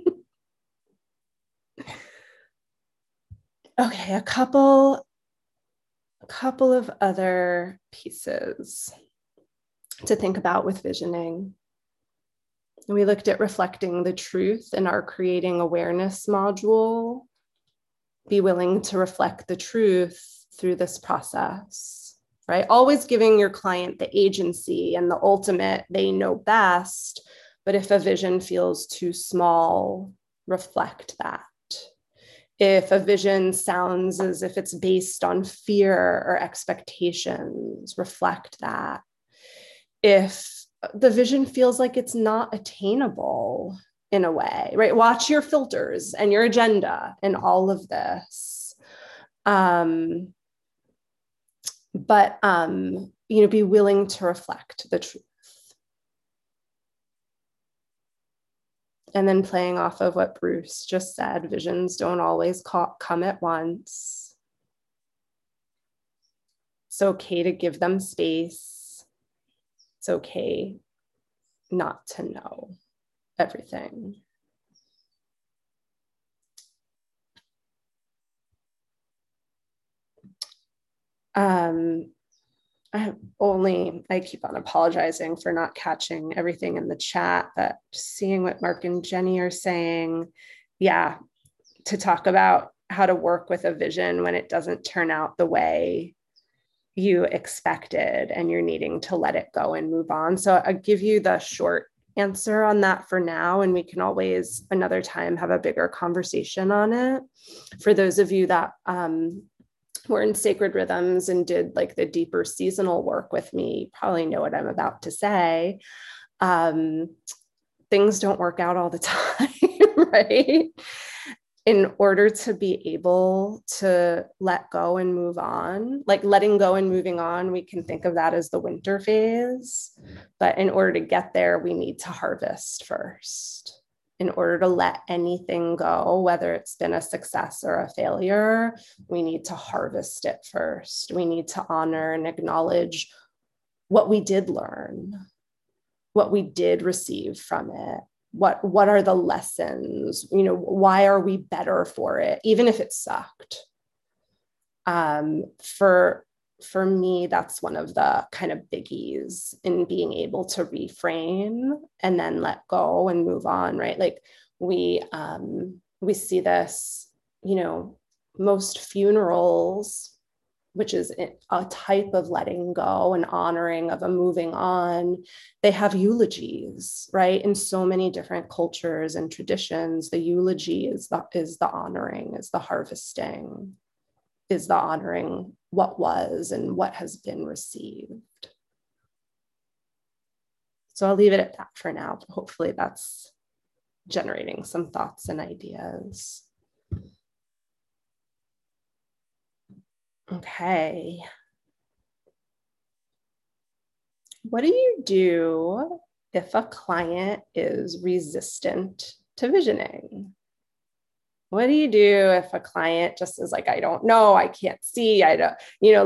Okay, a couple of other pieces to think about with visioning. We looked at reflecting the truth in our creating awareness module. Be willing to reflect the truth through this process, right? Always giving your client the agency and the ultimate, they know best. But if a vision feels too small, reflect that. If a vision sounds as if it's based on fear or expectations, reflect that. If the vision feels like it's not attainable in a way, right? Watch your filters and your agenda and all of this. But be willing to reflect the truth. And then playing off of what Bruce just said, visions don't always come at once. It's okay to give them space. It's okay not to know everything. I keep on apologizing for not catching everything in the chat, but seeing what Mark and Jenny are saying, yeah, to talk about how to work with a vision when it doesn't turn out the way you expected and you're needing to let it go and move on. So I'll give you the short answer on that for now, and we can always another time have a bigger conversation on it. For those of you that were in Sacred Rhythms and did like the deeper seasonal work with me, you probably know what I'm about to say. Things don't work out all the time, right? In order to be able to let go and move on, like letting go and moving on, we can think of that as the winter phase. But in order to get there, we need to harvest first. In order to let anything go, whether it's been a success or a failure, we need to harvest it first. We need to honor and acknowledge what we did learn, what we did receive from it. What are the lessons? Why are we better for it, even if it sucked? For me, that's one of the kind of biggies in being able to reframe and then let go and move on, right? Like we see this, most funerals, which is a type of letting go and honoring of a moving on, they have eulogies, right? In so many different cultures and traditions, the eulogy is the honoring, is the harvesting, is the honoring what was and what has been received. So I'll leave it at that for now. Hopefully that's generating some thoughts and ideas. Okay. What do you do if a client is resistant to visioning? What do you do if a client just is like, I don't know, I can't see, I don't,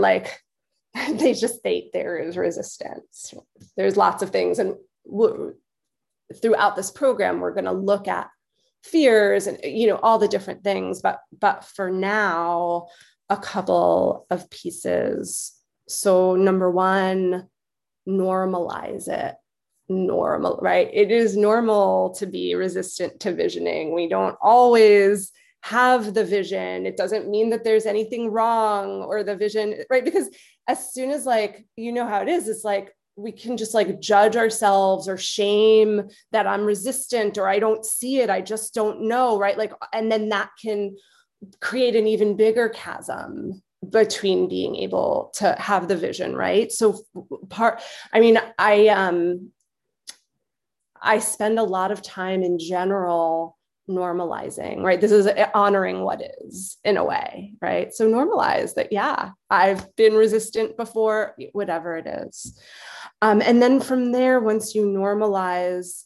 there is resistance. There's lots of things. And throughout this program, we're going to look at fears and, all the different things. But for now, a couple of pieces. So number one, normalize it. Normal, right? It is normal to be resistant to visioning. We don't always have the vision. It doesn't mean that there's anything wrong or the vision, right? Because as soon as how it is, it's like we can just judge ourselves or shame that I'm resistant or I don't see it. I just don't know, right? And then that can create an even bigger chasm between being able to have the vision, right? So I spend a lot of time in general normalizing, right? This is honoring what is in a way, right? So normalize that, yeah, I've been resistant before, whatever it is. And then from there, once you normalize,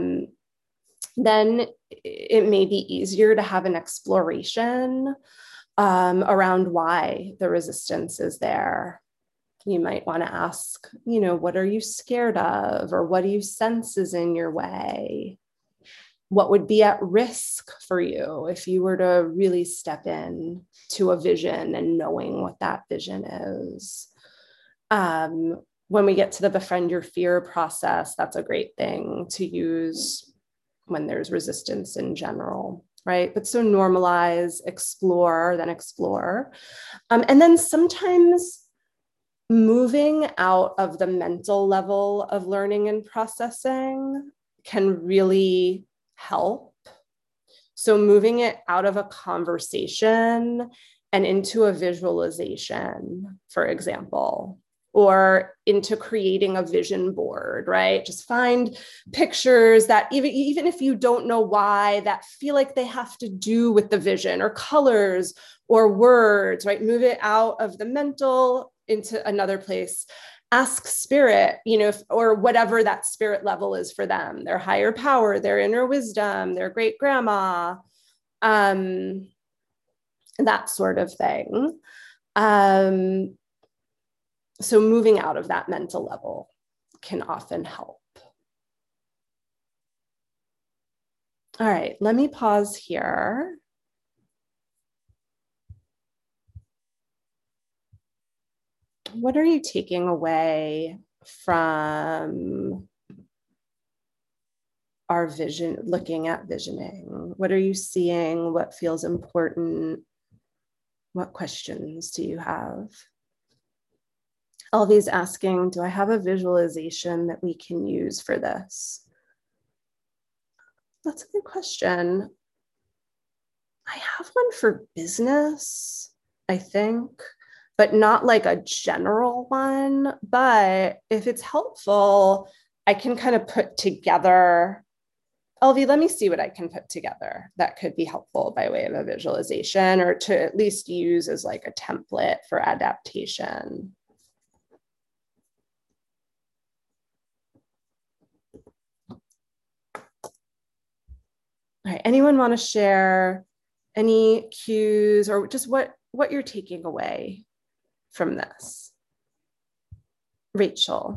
then it may be easier to have an exploration around why the resistance is there. You might want to ask, what are you scared of? Or what do you sense is in your way? What would be at risk for you if you were to really step in to a vision and knowing what that vision is? When we get to the befriend your fear process, that's a great thing to use when there's resistance in general, right? But so normalize, explore, then explore. And then sometimes moving out of the mental level of learning and processing can really help. So moving it out of a conversation and into a visualization, for example, or into creating a vision board, right? Just find pictures that even if you don't know why, that feel like they have to do with the vision, or colors or words, right? Move it out of the mental into another place. Ask spirit, or whatever that spirit level is for them, their higher power, their inner wisdom, their great grandma, that sort of thing. So moving out of that mental level can often help. All right, let me pause here. What are you taking away from our vision, looking at visioning? What are you seeing? What feels important? What questions do you have? Alvy's asking, do I have a visualization that we can use for this? That's a good question. I have one for business, I think, but not like a general one. But if it's helpful, I can kind of put together. Alvy, let me see what I can put together that could be helpful by way of a visualization, or to at least use as like a template for adaptation. All right, anyone want to share any cues or just what you're taking away from this? Rachel.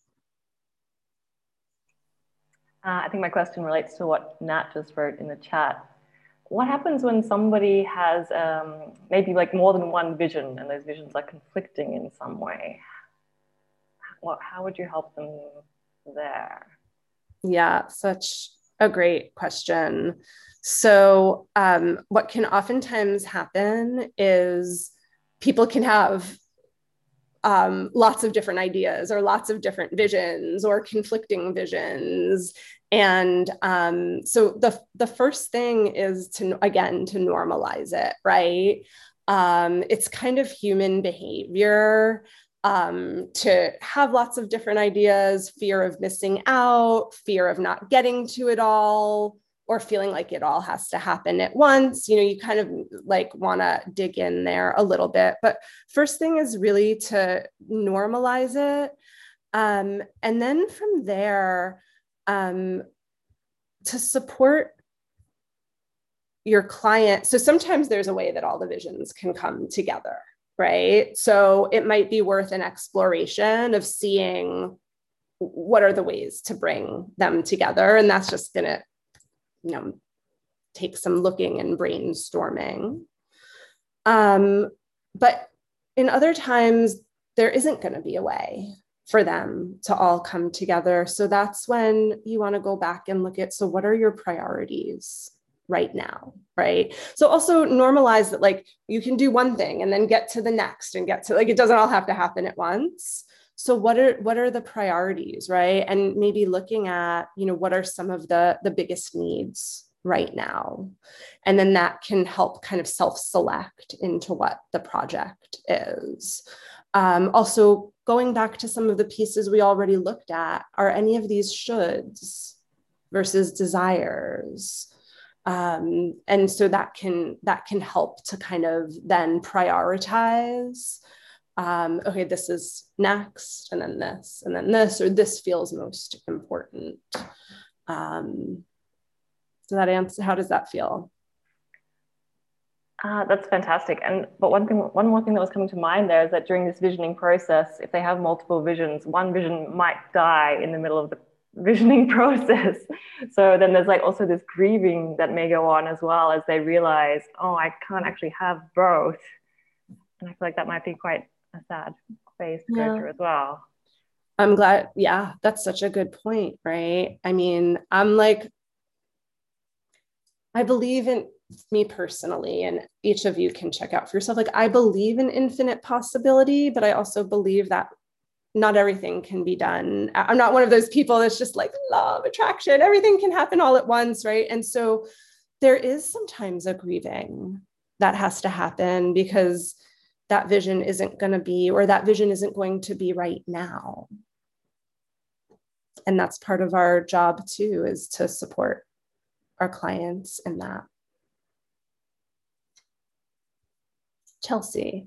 I think my question relates to what Nat just wrote in the chat. What happens when somebody has maybe like more than one vision and those visions are conflicting in some way? How would you help them there? Yeah, such a great question. So what can oftentimes happen is people can have lots of different ideas or lots of different visions or conflicting visions. And so the first thing is to normalize it, right? It's kind of human behavior to have lots of different ideas, fear of missing out, fear of not getting to it all, or feeling like it all has to happen at once. You kind of like want to dig in there a little bit. But first thing is really to normalize it. And then from there, to support your client. So sometimes there's a way that all the visions can come together, right? So it might be worth an exploration of seeing what are the ways to bring them together. And that's just going to, take some looking and brainstorming. But in other times, there isn't going to be a way for them to all come together. So that's when you want to go back and look at, so what are your priorities right now, right? So also normalize that, like, you can do one thing and then get to the next and get to, like, it doesn't all have to happen at once. So what are the priorities, right? And maybe looking at, what are some of the biggest needs right now? And then that can help kind of self-select into what the project is. Also, going back to some of the pieces we already looked at, are any of these shoulds versus desires? And so that can help to kind of then prioritize. Okay, this is next, and then this, or this feels most important. Does that answer? How does that feel? That's fantastic. But one more thing that was coming to mind there is that during this visioning process, if they have multiple visions, one vision might die in the middle of the visioning process. So then there's like also this grieving that may go on as well as they realize, oh, I can't actually have both. And I feel like that might be quite a sad phase to go through as well. I'm glad. Yeah, that's such a good point, right? I mean, I believe in, me personally, and each of you can check out for yourself. Like, I believe in infinite possibility, but I also believe that not everything can be done. I'm not one of those people that's just like love attraction. Everything can happen all at once, right? And so there is sometimes a grieving that has to happen because that vision isn't going to be, or that vision isn't going to be right now. And that's part of our job too, is to support our clients in that. Chelsea.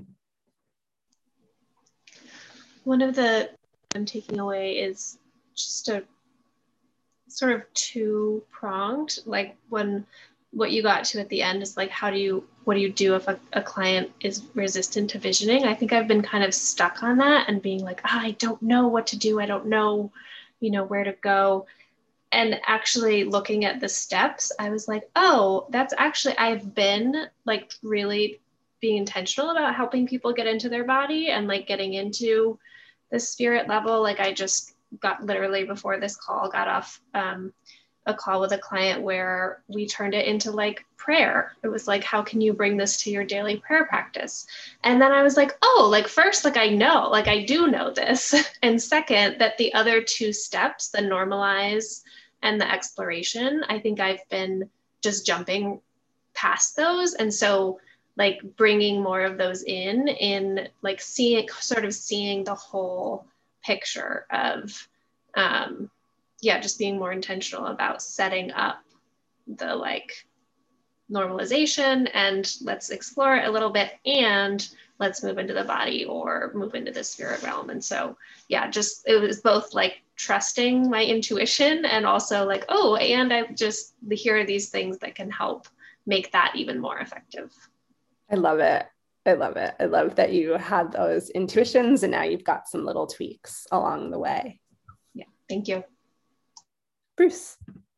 One of the I'm taking away is just a sort of two-pronged, like what you got to at the end is like, what do you do if a client is resistant to visioning? I think I've been kind of stuck on that and being like, I don't know what to do. I don't know, where to go. And actually looking at the steps, I was like, oh, that's actually, I've been like really being intentional about helping people get into their body and like getting into the spirit level. Like I just got literally before this call, got off a call with a client where we turned it into like prayer. It was like, how can you bring this to your daily prayer practice? And then I was like, oh, like first, like I know, like I do know this. And second, that the other two steps, the normalize and the exploration, I think I've been just jumping past those. And so like bringing more of those in like seeing the whole picture of, just being more intentional about setting up the like normalization and let's explore it a little bit and let's move into the body or move into the spirit realm. And so, it was both like trusting my intuition and also like, oh, and here are these things that can help make that even more effective. I love it. I love it. I love that you had those intuitions and now you've got some little tweaks along the way. Yeah. Thank you. Bruce.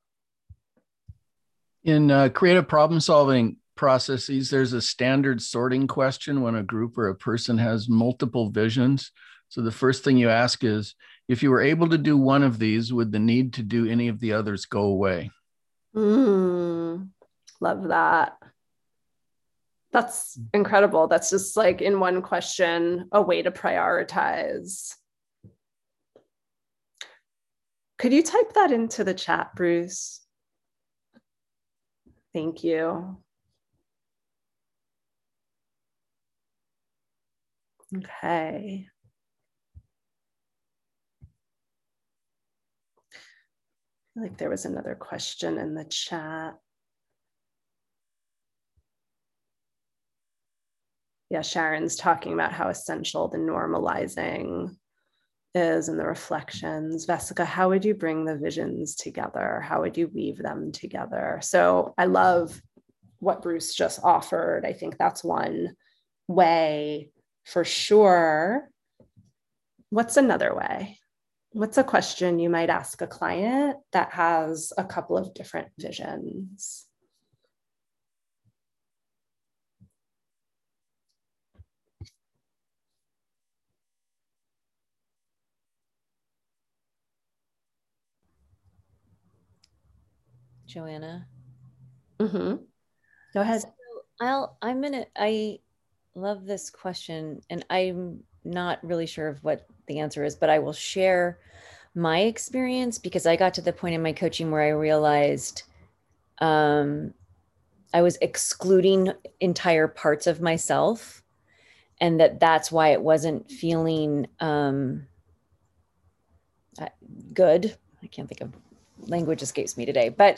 In creative problem solving processes, there's a standard sorting question when a group or a person has multiple visions. So the first thing you ask is, if you were able to do one of these, would the need to do any of the others go away? Love that. That's incredible. That's just like in one question, a way to prioritize. Could you type that into the chat, Bruce? Thank you. Okay. I feel like there was another question in the chat. Yeah, Sharon's talking about how essential the normalizing is and the reflections. Vesica, how would you bring the visions together? How would you weave them together? So I love what Bruce just offered. I think that's one way for sure. What's another way? What's a question you might ask a client that has a couple of different visions? Joanna. Mm-hmm. Go ahead. So I love this question and I'm not really sure of what the answer is, but I will share my experience because I got to the point in my coaching where I realized I was excluding entire parts of myself and that's why it wasn't feeling good. I can't think of language escapes me today, but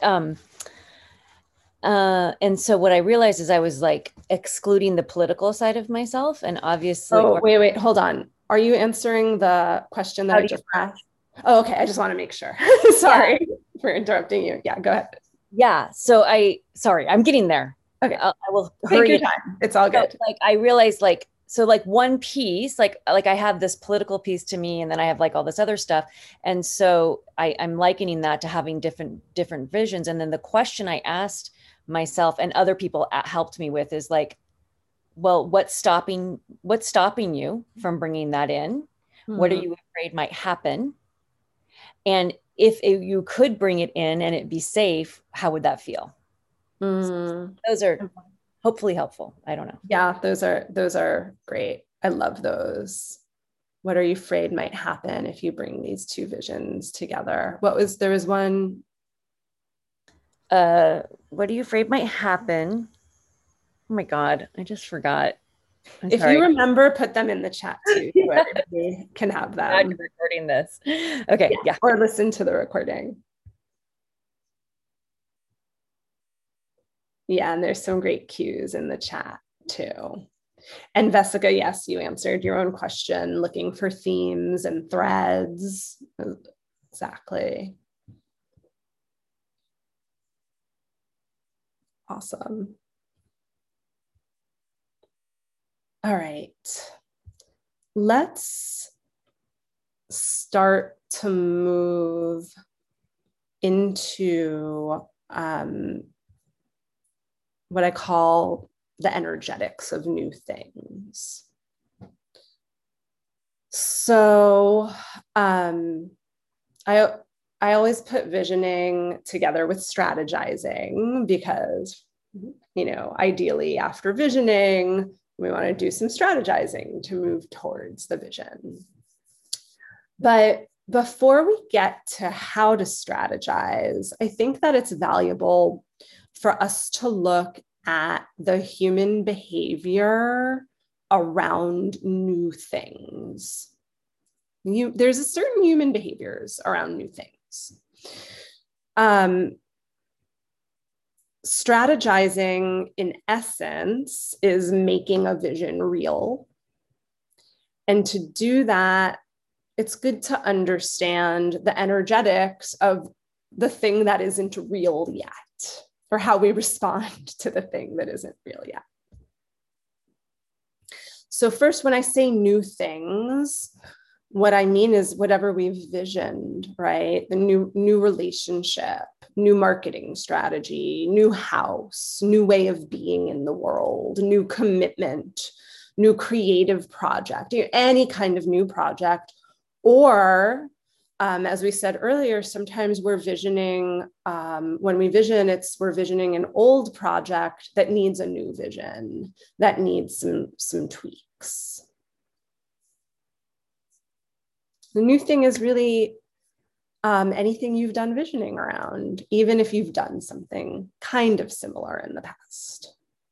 and so what I realized is I was like excluding the political side of myself, and obviously. Oh, wait, hold on. Are you answering the question that I just asked? Oh, okay. I just want to make sure. Sorry for interrupting you. Yeah, go ahead. Yeah. So I'm getting there. Okay. I will Take hurry your it. time. It's all good. So, like, I realized, like, so like one piece, like I have this political piece to me, and then I have like all this other stuff. And so I'm likening that to having different visions. And then the question I asked myself and other people helped me with is like, well, what's stopping you from bringing that in? What are you afraid might happen? And if you could bring it in and it be safe, how would that feel? So those are hopefully helpful. I don't know. Yeah, those are great. I love those. What are you afraid might happen if you bring these two visions together? There was one. What are you afraid might happen? Oh my God, I just forgot. If you remember, put them in the chat too, so everybody can have them. I'm recording this. Okay, yeah. Or listen to the recording. Yeah, and there's some great cues in the chat too. And Vesica, yes, you answered your own question, looking for themes and threads. Exactly. Awesome. All right. Let's start to move into what I call the energetics of new things. So I always put visioning together with strategizing because, ideally after visioning, we want to do some strategizing to move towards the vision. But before we get to how to strategize, I think that it's valuable for us to look at the human behavior around new things. There's a certain human behaviors around new things. Strategizing, in essence, is making a vision real. And to do that, it's good to understand the energetics of the thing that isn't real yet, or how we respond to the thing that isn't real yet. So first, when I say new things, what I mean is whatever we've visioned, right? The new relationship, new marketing strategy, new house, new way of being in the world, new commitment, new creative project, any kind of new project. Or, as we said earlier, sometimes we're visioning, when we vision, we're visioning an old project that needs a new vision, that needs some tweaks. The new thing is really anything you've done visioning around, even if you've done something kind of similar in the past.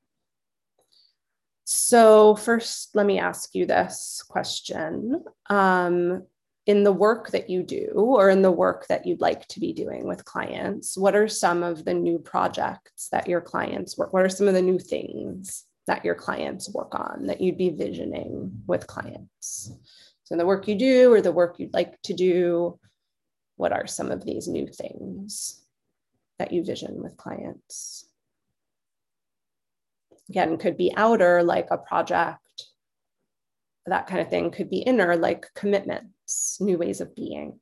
So first, let me ask you this question. In the work that you do, or in the work that you'd like to be doing with clients, what are some of the new projects that your clients work? What are some of the new things that your clients work on that you'd be visioning with clients? So the work you do or the work you'd like to do, what are some of these new things that you vision with clients? Again, could be outer, like a project, that kind of thing. Could be inner, like commitments, new ways of being.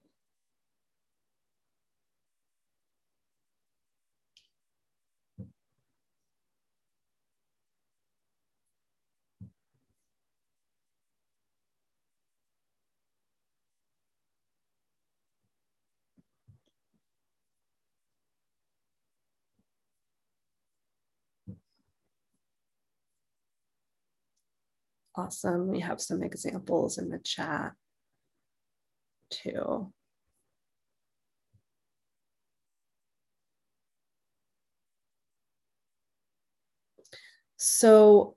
Awesome. We have some examples in the chat too. So,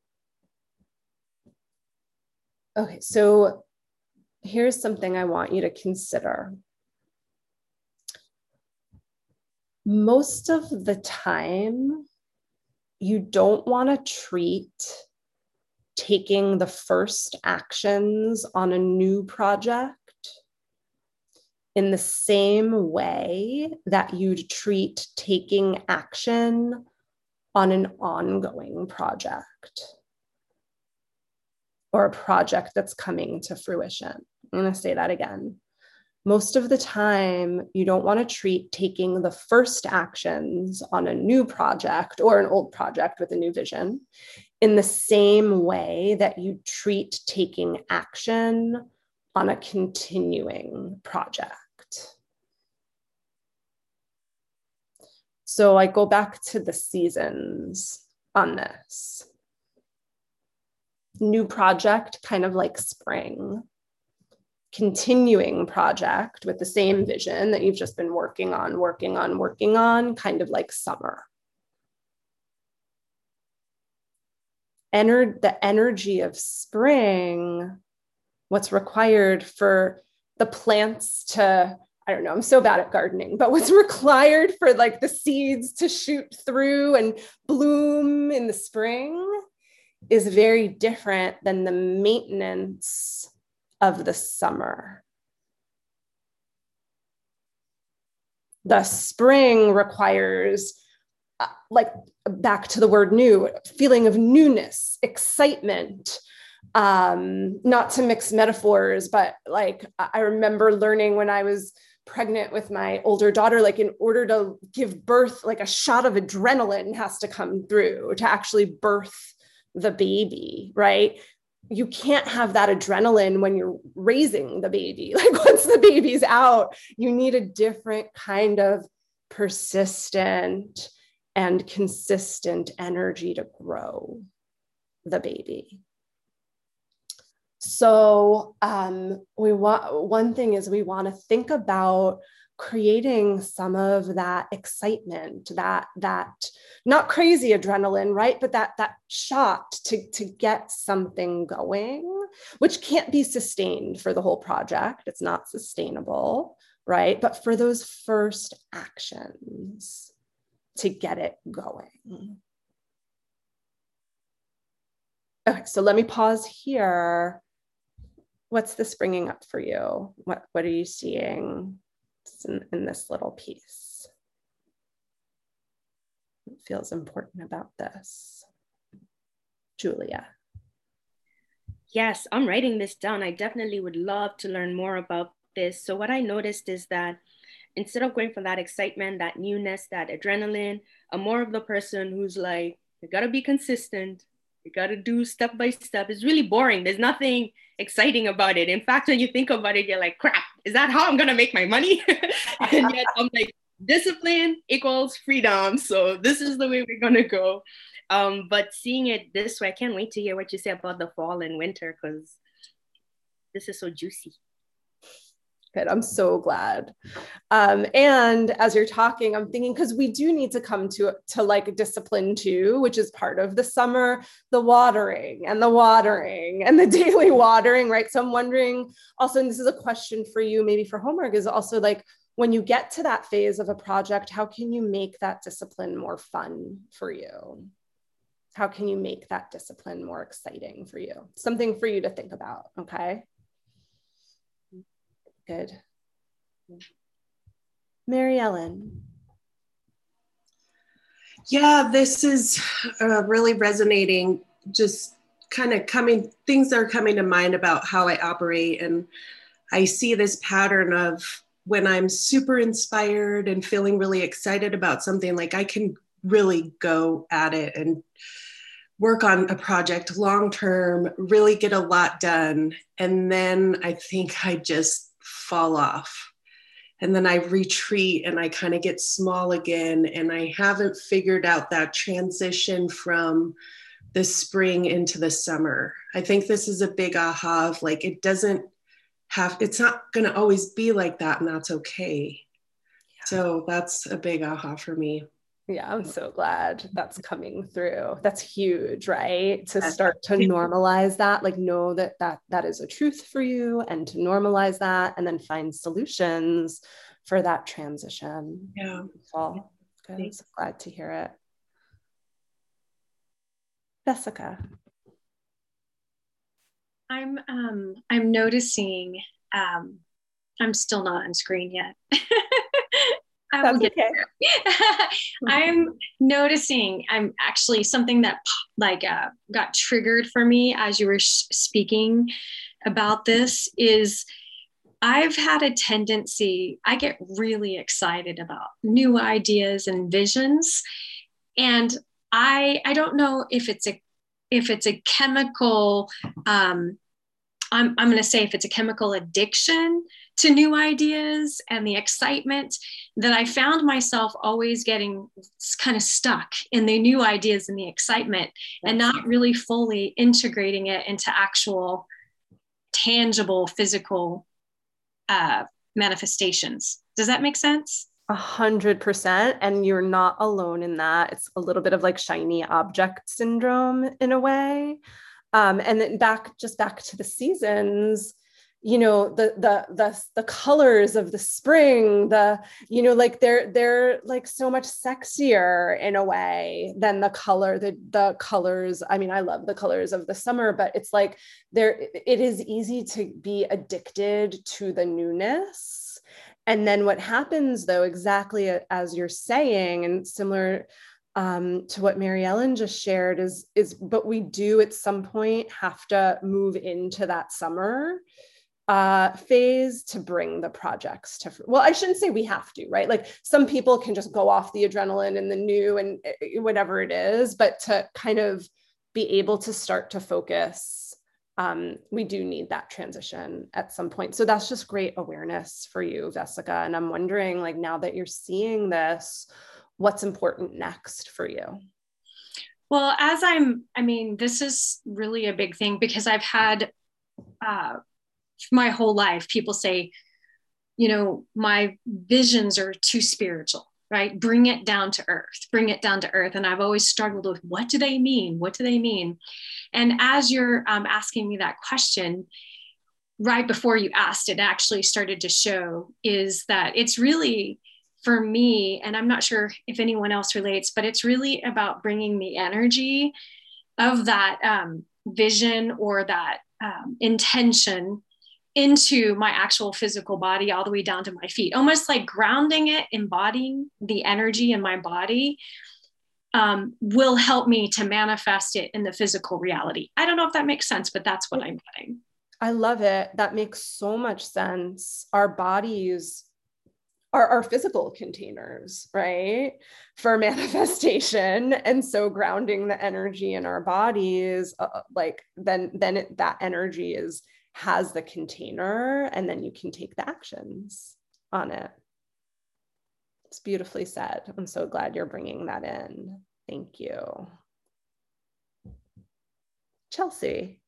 okay, so here's something I want you to consider. Most of the time, you don't want to treat taking the first actions on a new project in the same way that you'd treat taking action on an ongoing project or a project that's coming to fruition. I'm going to say that again. Most of the time, you don't want to treat taking the first actions on a new project or an old project with a new vision in the same way that you treat taking action on a continuing project. So I go back to the seasons on this. New project, kind of like spring. Continuing project with the same vision that you've just been working on, kind of like summer. The energy of spring, what's required for the plants to, I don't know, I'm so bad at gardening, but what's required for like the seeds to shoot through and bloom in the spring is very different than the maintenance of the summer. The spring requires, like back to the word new, feeling of newness, excitement, not to mix metaphors, but like I remember learning when I was pregnant with my older daughter, like in order to give birth, like a shot of adrenaline has to come through to actually birth the baby, right? You can't have that adrenaline when you're raising the baby. Like once the baby's out, you need a different kind of persistent and consistent energy to grow the baby. So one thing is we want to think about creating some of that excitement, that not crazy adrenaline, right? But that shot to get something going, which can't be sustained for the whole project. It's not sustainable, right? But for those first actions to get it going. Okay, so let me pause here. What's this bringing up for you? What are you seeing in this little piece? What feels important about this? Julia. Yes, I'm writing this down. I definitely would love to learn more about this. So what I noticed is that instead of going for that excitement, that newness, that adrenaline, I'm more of the person who's like, you gotta be consistent. You gotta do step by step. It's really boring. There's nothing exciting about it. In fact, when you think about it, you're like, crap, is that how I'm gonna make my money? And yet I'm like, discipline equals freedom. So this is the way we're gonna go. But seeing it this way, I can't wait to hear what you say about the fall and winter, because this is so juicy. Good. I'm so glad. And as you're talking, I'm thinking, because we do need to come to like discipline too, which is part of the summer, the watering and the daily watering, right? So I'm wondering also, and this is a question for you, maybe for homework, is also like, when you get to that phase of a project, how can you make that discipline more fun for you? How can you make that discipline more exciting for you? Something for you to think about, okay? Good. Mary Ellen. Yeah, this is really resonating, just kind of things are coming to mind about how I operate. And I see this pattern of when I'm super inspired and feeling really excited about something, like I can really go at it and work on a project long-term, really get a lot done. And then I think I just fall off. And then I retreat and I kind of get small again. And I haven't figured out that transition from the spring into the summer. I think this is a big aha of like, it's not going to always be like that, and that's okay. Yeah. So that's a big aha for me. Yeah, I'm so glad that's coming through. That's huge, right? To start to normalize that, like know that is a truth for you, and to normalize that and then find solutions for that transition. Yeah. Well, good. I'm so glad to hear it. Jessica. I'm noticing, I'm still not on screen yet. I will get there. I'm noticing, I'm actually something that got triggered for me as you were speaking about this is I've had a tendency, I get really excited about new ideas and visions. And I don't know if it's a chemical, I'm going to say if it's a chemical addiction to new ideas and the excitement, that I found myself always getting kind of stuck in the new ideas and the excitement and not really fully integrating it into actual tangible physical manifestations. Does that make sense? 100%. And you're not alone in that. It's a little bit of like shiny object syndrome in a way. And then back to the seasons, you know, the colors of the spring, like they're like so much sexier in a way than the colors. I mean, I love the colors of the summer, but it's like it is easy to be addicted to the newness. And then what happens though, exactly as you're saying, and similar to what Mary Ellen just shared but we do at some point have to move into that summer phase to bring the projects to, well, I shouldn't say we have to, right? Like some people can just go off the adrenaline and the new and whatever it is, but to kind of be able to start to focus, we do need that transition at some point. So that's just great awareness for you, Vesica. And I'm wondering, like, now that you're seeing this, what's important next for you? Well, this is really a big thing because I've had my whole life, people say, you know, my visions are too spiritual, right? Bring it down to earth, bring it down to earth. And I've always struggled with, what do they mean? What do they mean? And as you're asking me that question, right before you asked, it actually started to show is that it's really, for me, and I'm not sure if anyone else relates, but it's really about bringing the energy of that vision or that intention into my actual physical body, all the way down to my feet, almost like grounding it, embodying the energy in my body will help me to manifest it in the physical reality. I don't know if that makes sense, but that's what I'm getting. I love it. That makes so much sense. Our bodies are our physical containers, right, for manifestation. And so grounding the energy in our bodies, that energy has the container, and then you can take the actions on it. It's beautifully said. I'm so glad you're bringing that in. Thank you. Chelsea.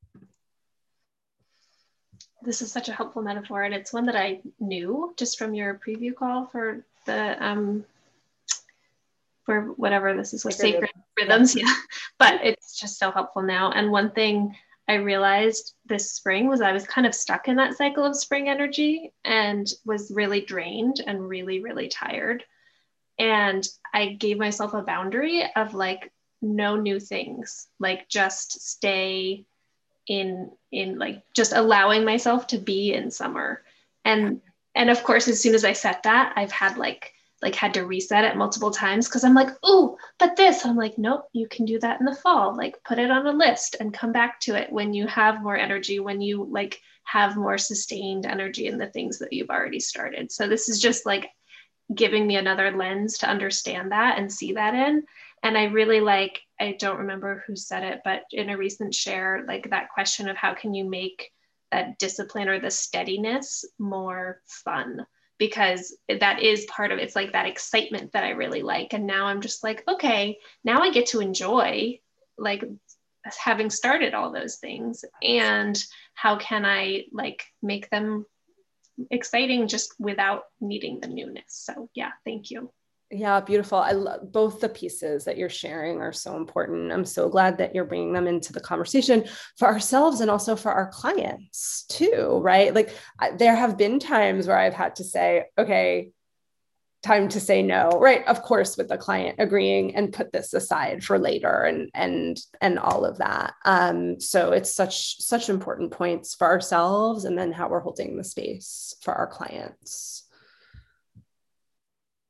This is such a helpful metaphor, and it's one that I knew just from your preview call for the for whatever this is, like sacred rhythms. Yeah, but it's just so helpful now. And one thing I realized this spring was I was kind of stuck in that cycle of spring energy and was really drained and really, really tired. And I gave myself a boundary of like, no new things, like just stay in like just allowing myself to be in summer. And of course, as soon as I set that, I've had had to reset it multiple times because I'm like, oh, but this, I'm like, nope, you can do that in the fall. Like put it on a list and come back to it when you have more energy, when you like have more sustained energy in the things that you've already started. So this is just like giving me another lens to understand that and see that in. And I really like, I don't remember who said it, but in a recent share, like that question of how can you make that discipline or the steadiness more fun? Because that is part of it's like that excitement that I really like. And now I'm just like, okay, now I get to enjoy like having started all those things. And how can I like make them exciting just without needing the newness? So yeah, thank you. Yeah, beautiful. I love both the pieces that you're sharing are so important. I'm so glad that you're bringing them into the conversation for ourselves and also for our clients too, right? Like there have been times where I've had to say, okay, time to say no, right? Of course, with the client agreeing and put this aside for later and all of that. So it's such important points for ourselves and then how we're holding the space for our clients.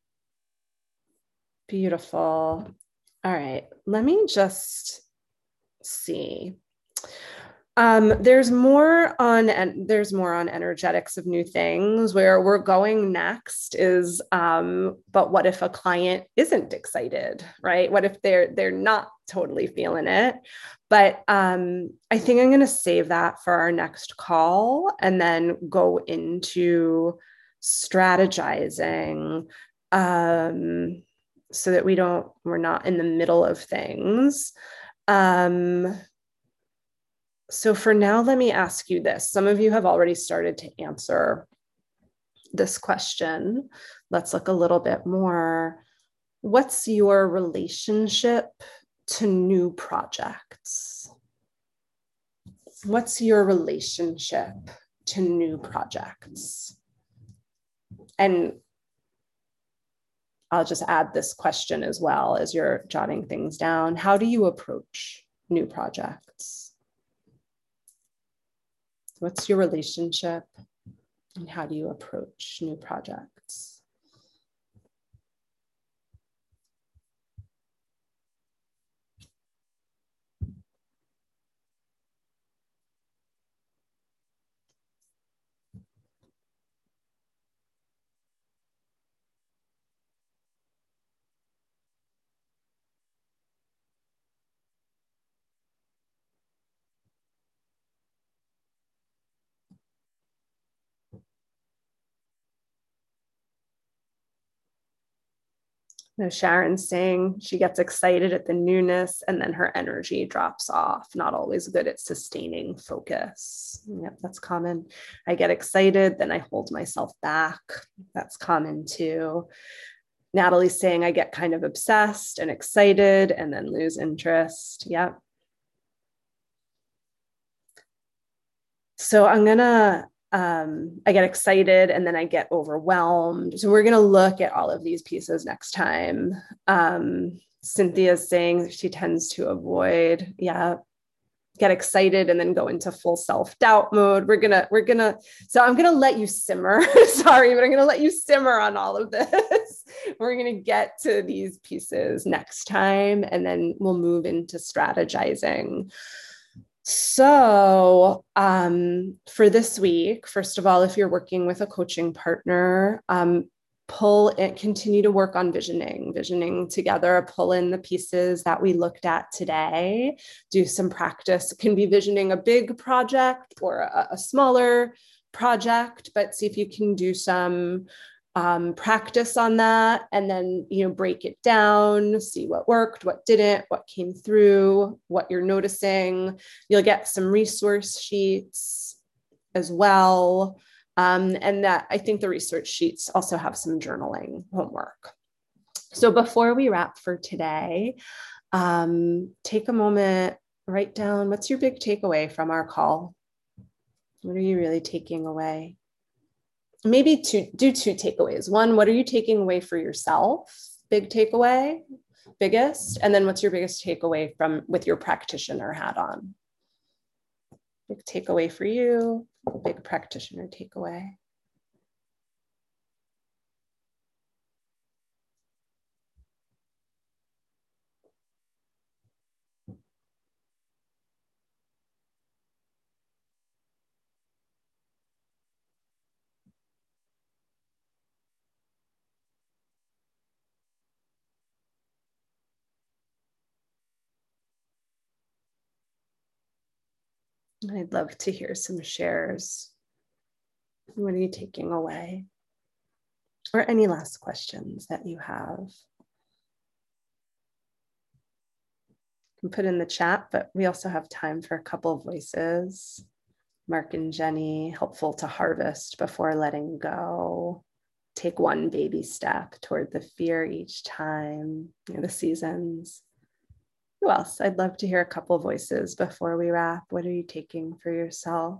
Beautiful. All right, let me just see. There's more on energetics of new things. Where we're going next is, but what if a client isn't excited, right? What if they're not totally feeling it? But I think I'm going to save that for our next call and then go into strategizing, so that we're not in the middle of things. So for now, let me ask you this. Some of you have already started to answer this question. Let's look a little bit more. What's your relationship to new projects? What's your relationship to new projects? And I'll just add this question as well as you're jotting things down. How do you approach new projects? What's your relationship and how do you approach new projects? No, Sharon's saying she gets excited at the newness and then her energy drops off. Not always good at sustaining focus. Yep, that's common. I get excited, then I hold myself back. That's common too. Natalie's saying I get kind of obsessed and excited and then lose interest. Yep. So I'm gonna I get excited and then I get overwhelmed. So we're going to look at all of these pieces next time. Cynthia's saying she tends to avoid, get excited and then go into full self-doubt mode. So I'm going to let you simmer. Sorry, but I'm going to let you simmer on all of this. We're going to get to these pieces next time, and then we'll move into strategizing. So for this week, first of all, if you're working with a coaching partner, continue to work on visioning together, pull in the pieces that we looked at today, do some practice. It can be visioning a big project or a smaller project, but see if you can do some practice on that, and then, break it down, see what worked, what didn't, what came through, what you're noticing. You'll get some resource sheets as well. And that, I think the research sheets also have some journaling homework. So before we wrap for today, take a moment, write down, what's your big takeaway from our call? What are you really taking away? Maybe two takeaways. One, what are you taking away for yourself? Big takeaway, biggest. And then what's your biggest takeaway with your practitioner hat on? Big takeaway for you, big practitioner takeaway. I'd love to hear some shares. What are you taking away? Or any last questions that you have? You can put in the chat, but we also have time for a couple of voices. Mark and Jenny, helpful to harvest before letting go. Take one baby step toward the fear each time. The seasons. Who else? I'd love to hear a couple voices before we wrap. What are you taking for yourself?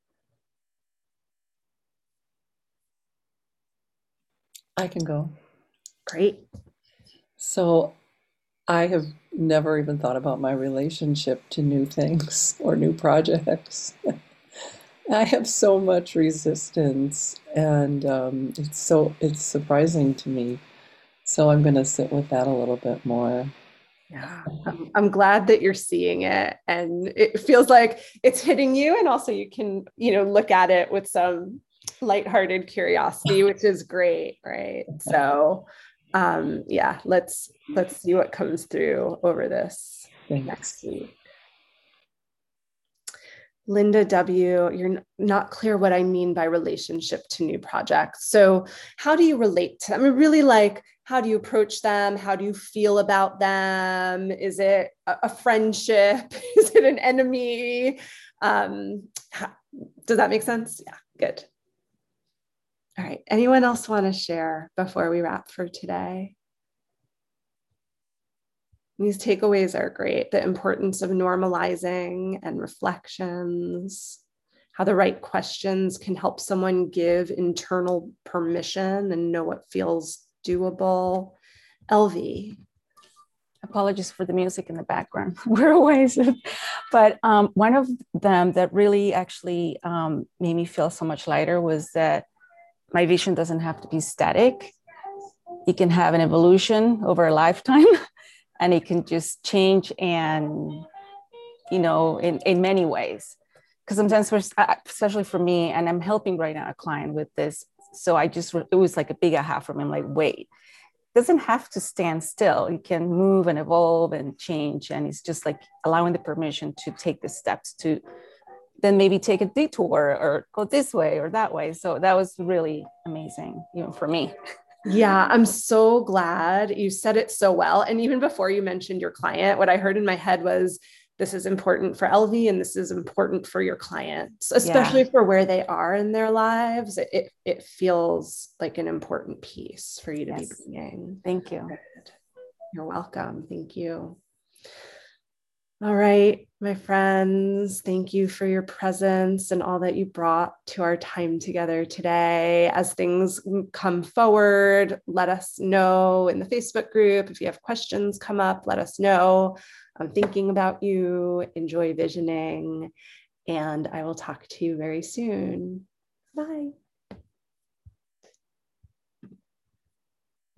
I can go. Great. So I have never even thought about my relationship to new things or new projects. I have so much resistance, and it's surprising to me. So I'm going to sit with that a little bit more. Yeah, I'm glad that you're seeing it, and it feels like it's hitting you, and also you can, look at it with some lighthearted curiosity, which is great, right? So, yeah, let's see what comes through over this next week. Linda W., you're not clear what I mean by relationship to new projects. So how do you relate to them? I really like, how do you approach them? How do you feel about them? Is it a friendship? Is it an enemy? Does that make sense? Yeah, good. All right. Anyone else want to share before we wrap for today? These takeaways are great. The importance of normalizing and reflections, how the right questions can help someone give internal permission and know what feels doable. LV. Apologies for the music in the background. We're away. But one of them that really actually made me feel so much lighter was that my vision doesn't have to be static. It can have an evolution over a lifetime. And it can just change and, in many ways. Because sometimes, especially for me, and I'm helping right now a client with this. So it was like a big aha for me. I'm like, wait, it doesn't have to stand still. It can move and evolve and change. And it's just like allowing the permission to take the steps to then maybe take a detour or go this way or that way. So that was really amazing, even for me. Yeah, I'm so glad you said it so well. And even before you mentioned your client, what I heard in my head was, this is important for LV and this is important for your clients, especially for where they are in their lives. It feels like an important piece for you to be bringing. Thank you. Good. You're welcome. Thank you. All right, my friends, thank you for your presence and all that you brought to our time together today. As things come forward, let us know in the Facebook group. If you have questions come up, let us know. I'm thinking about you. Enjoy visioning, and I will talk to you very soon. Bye.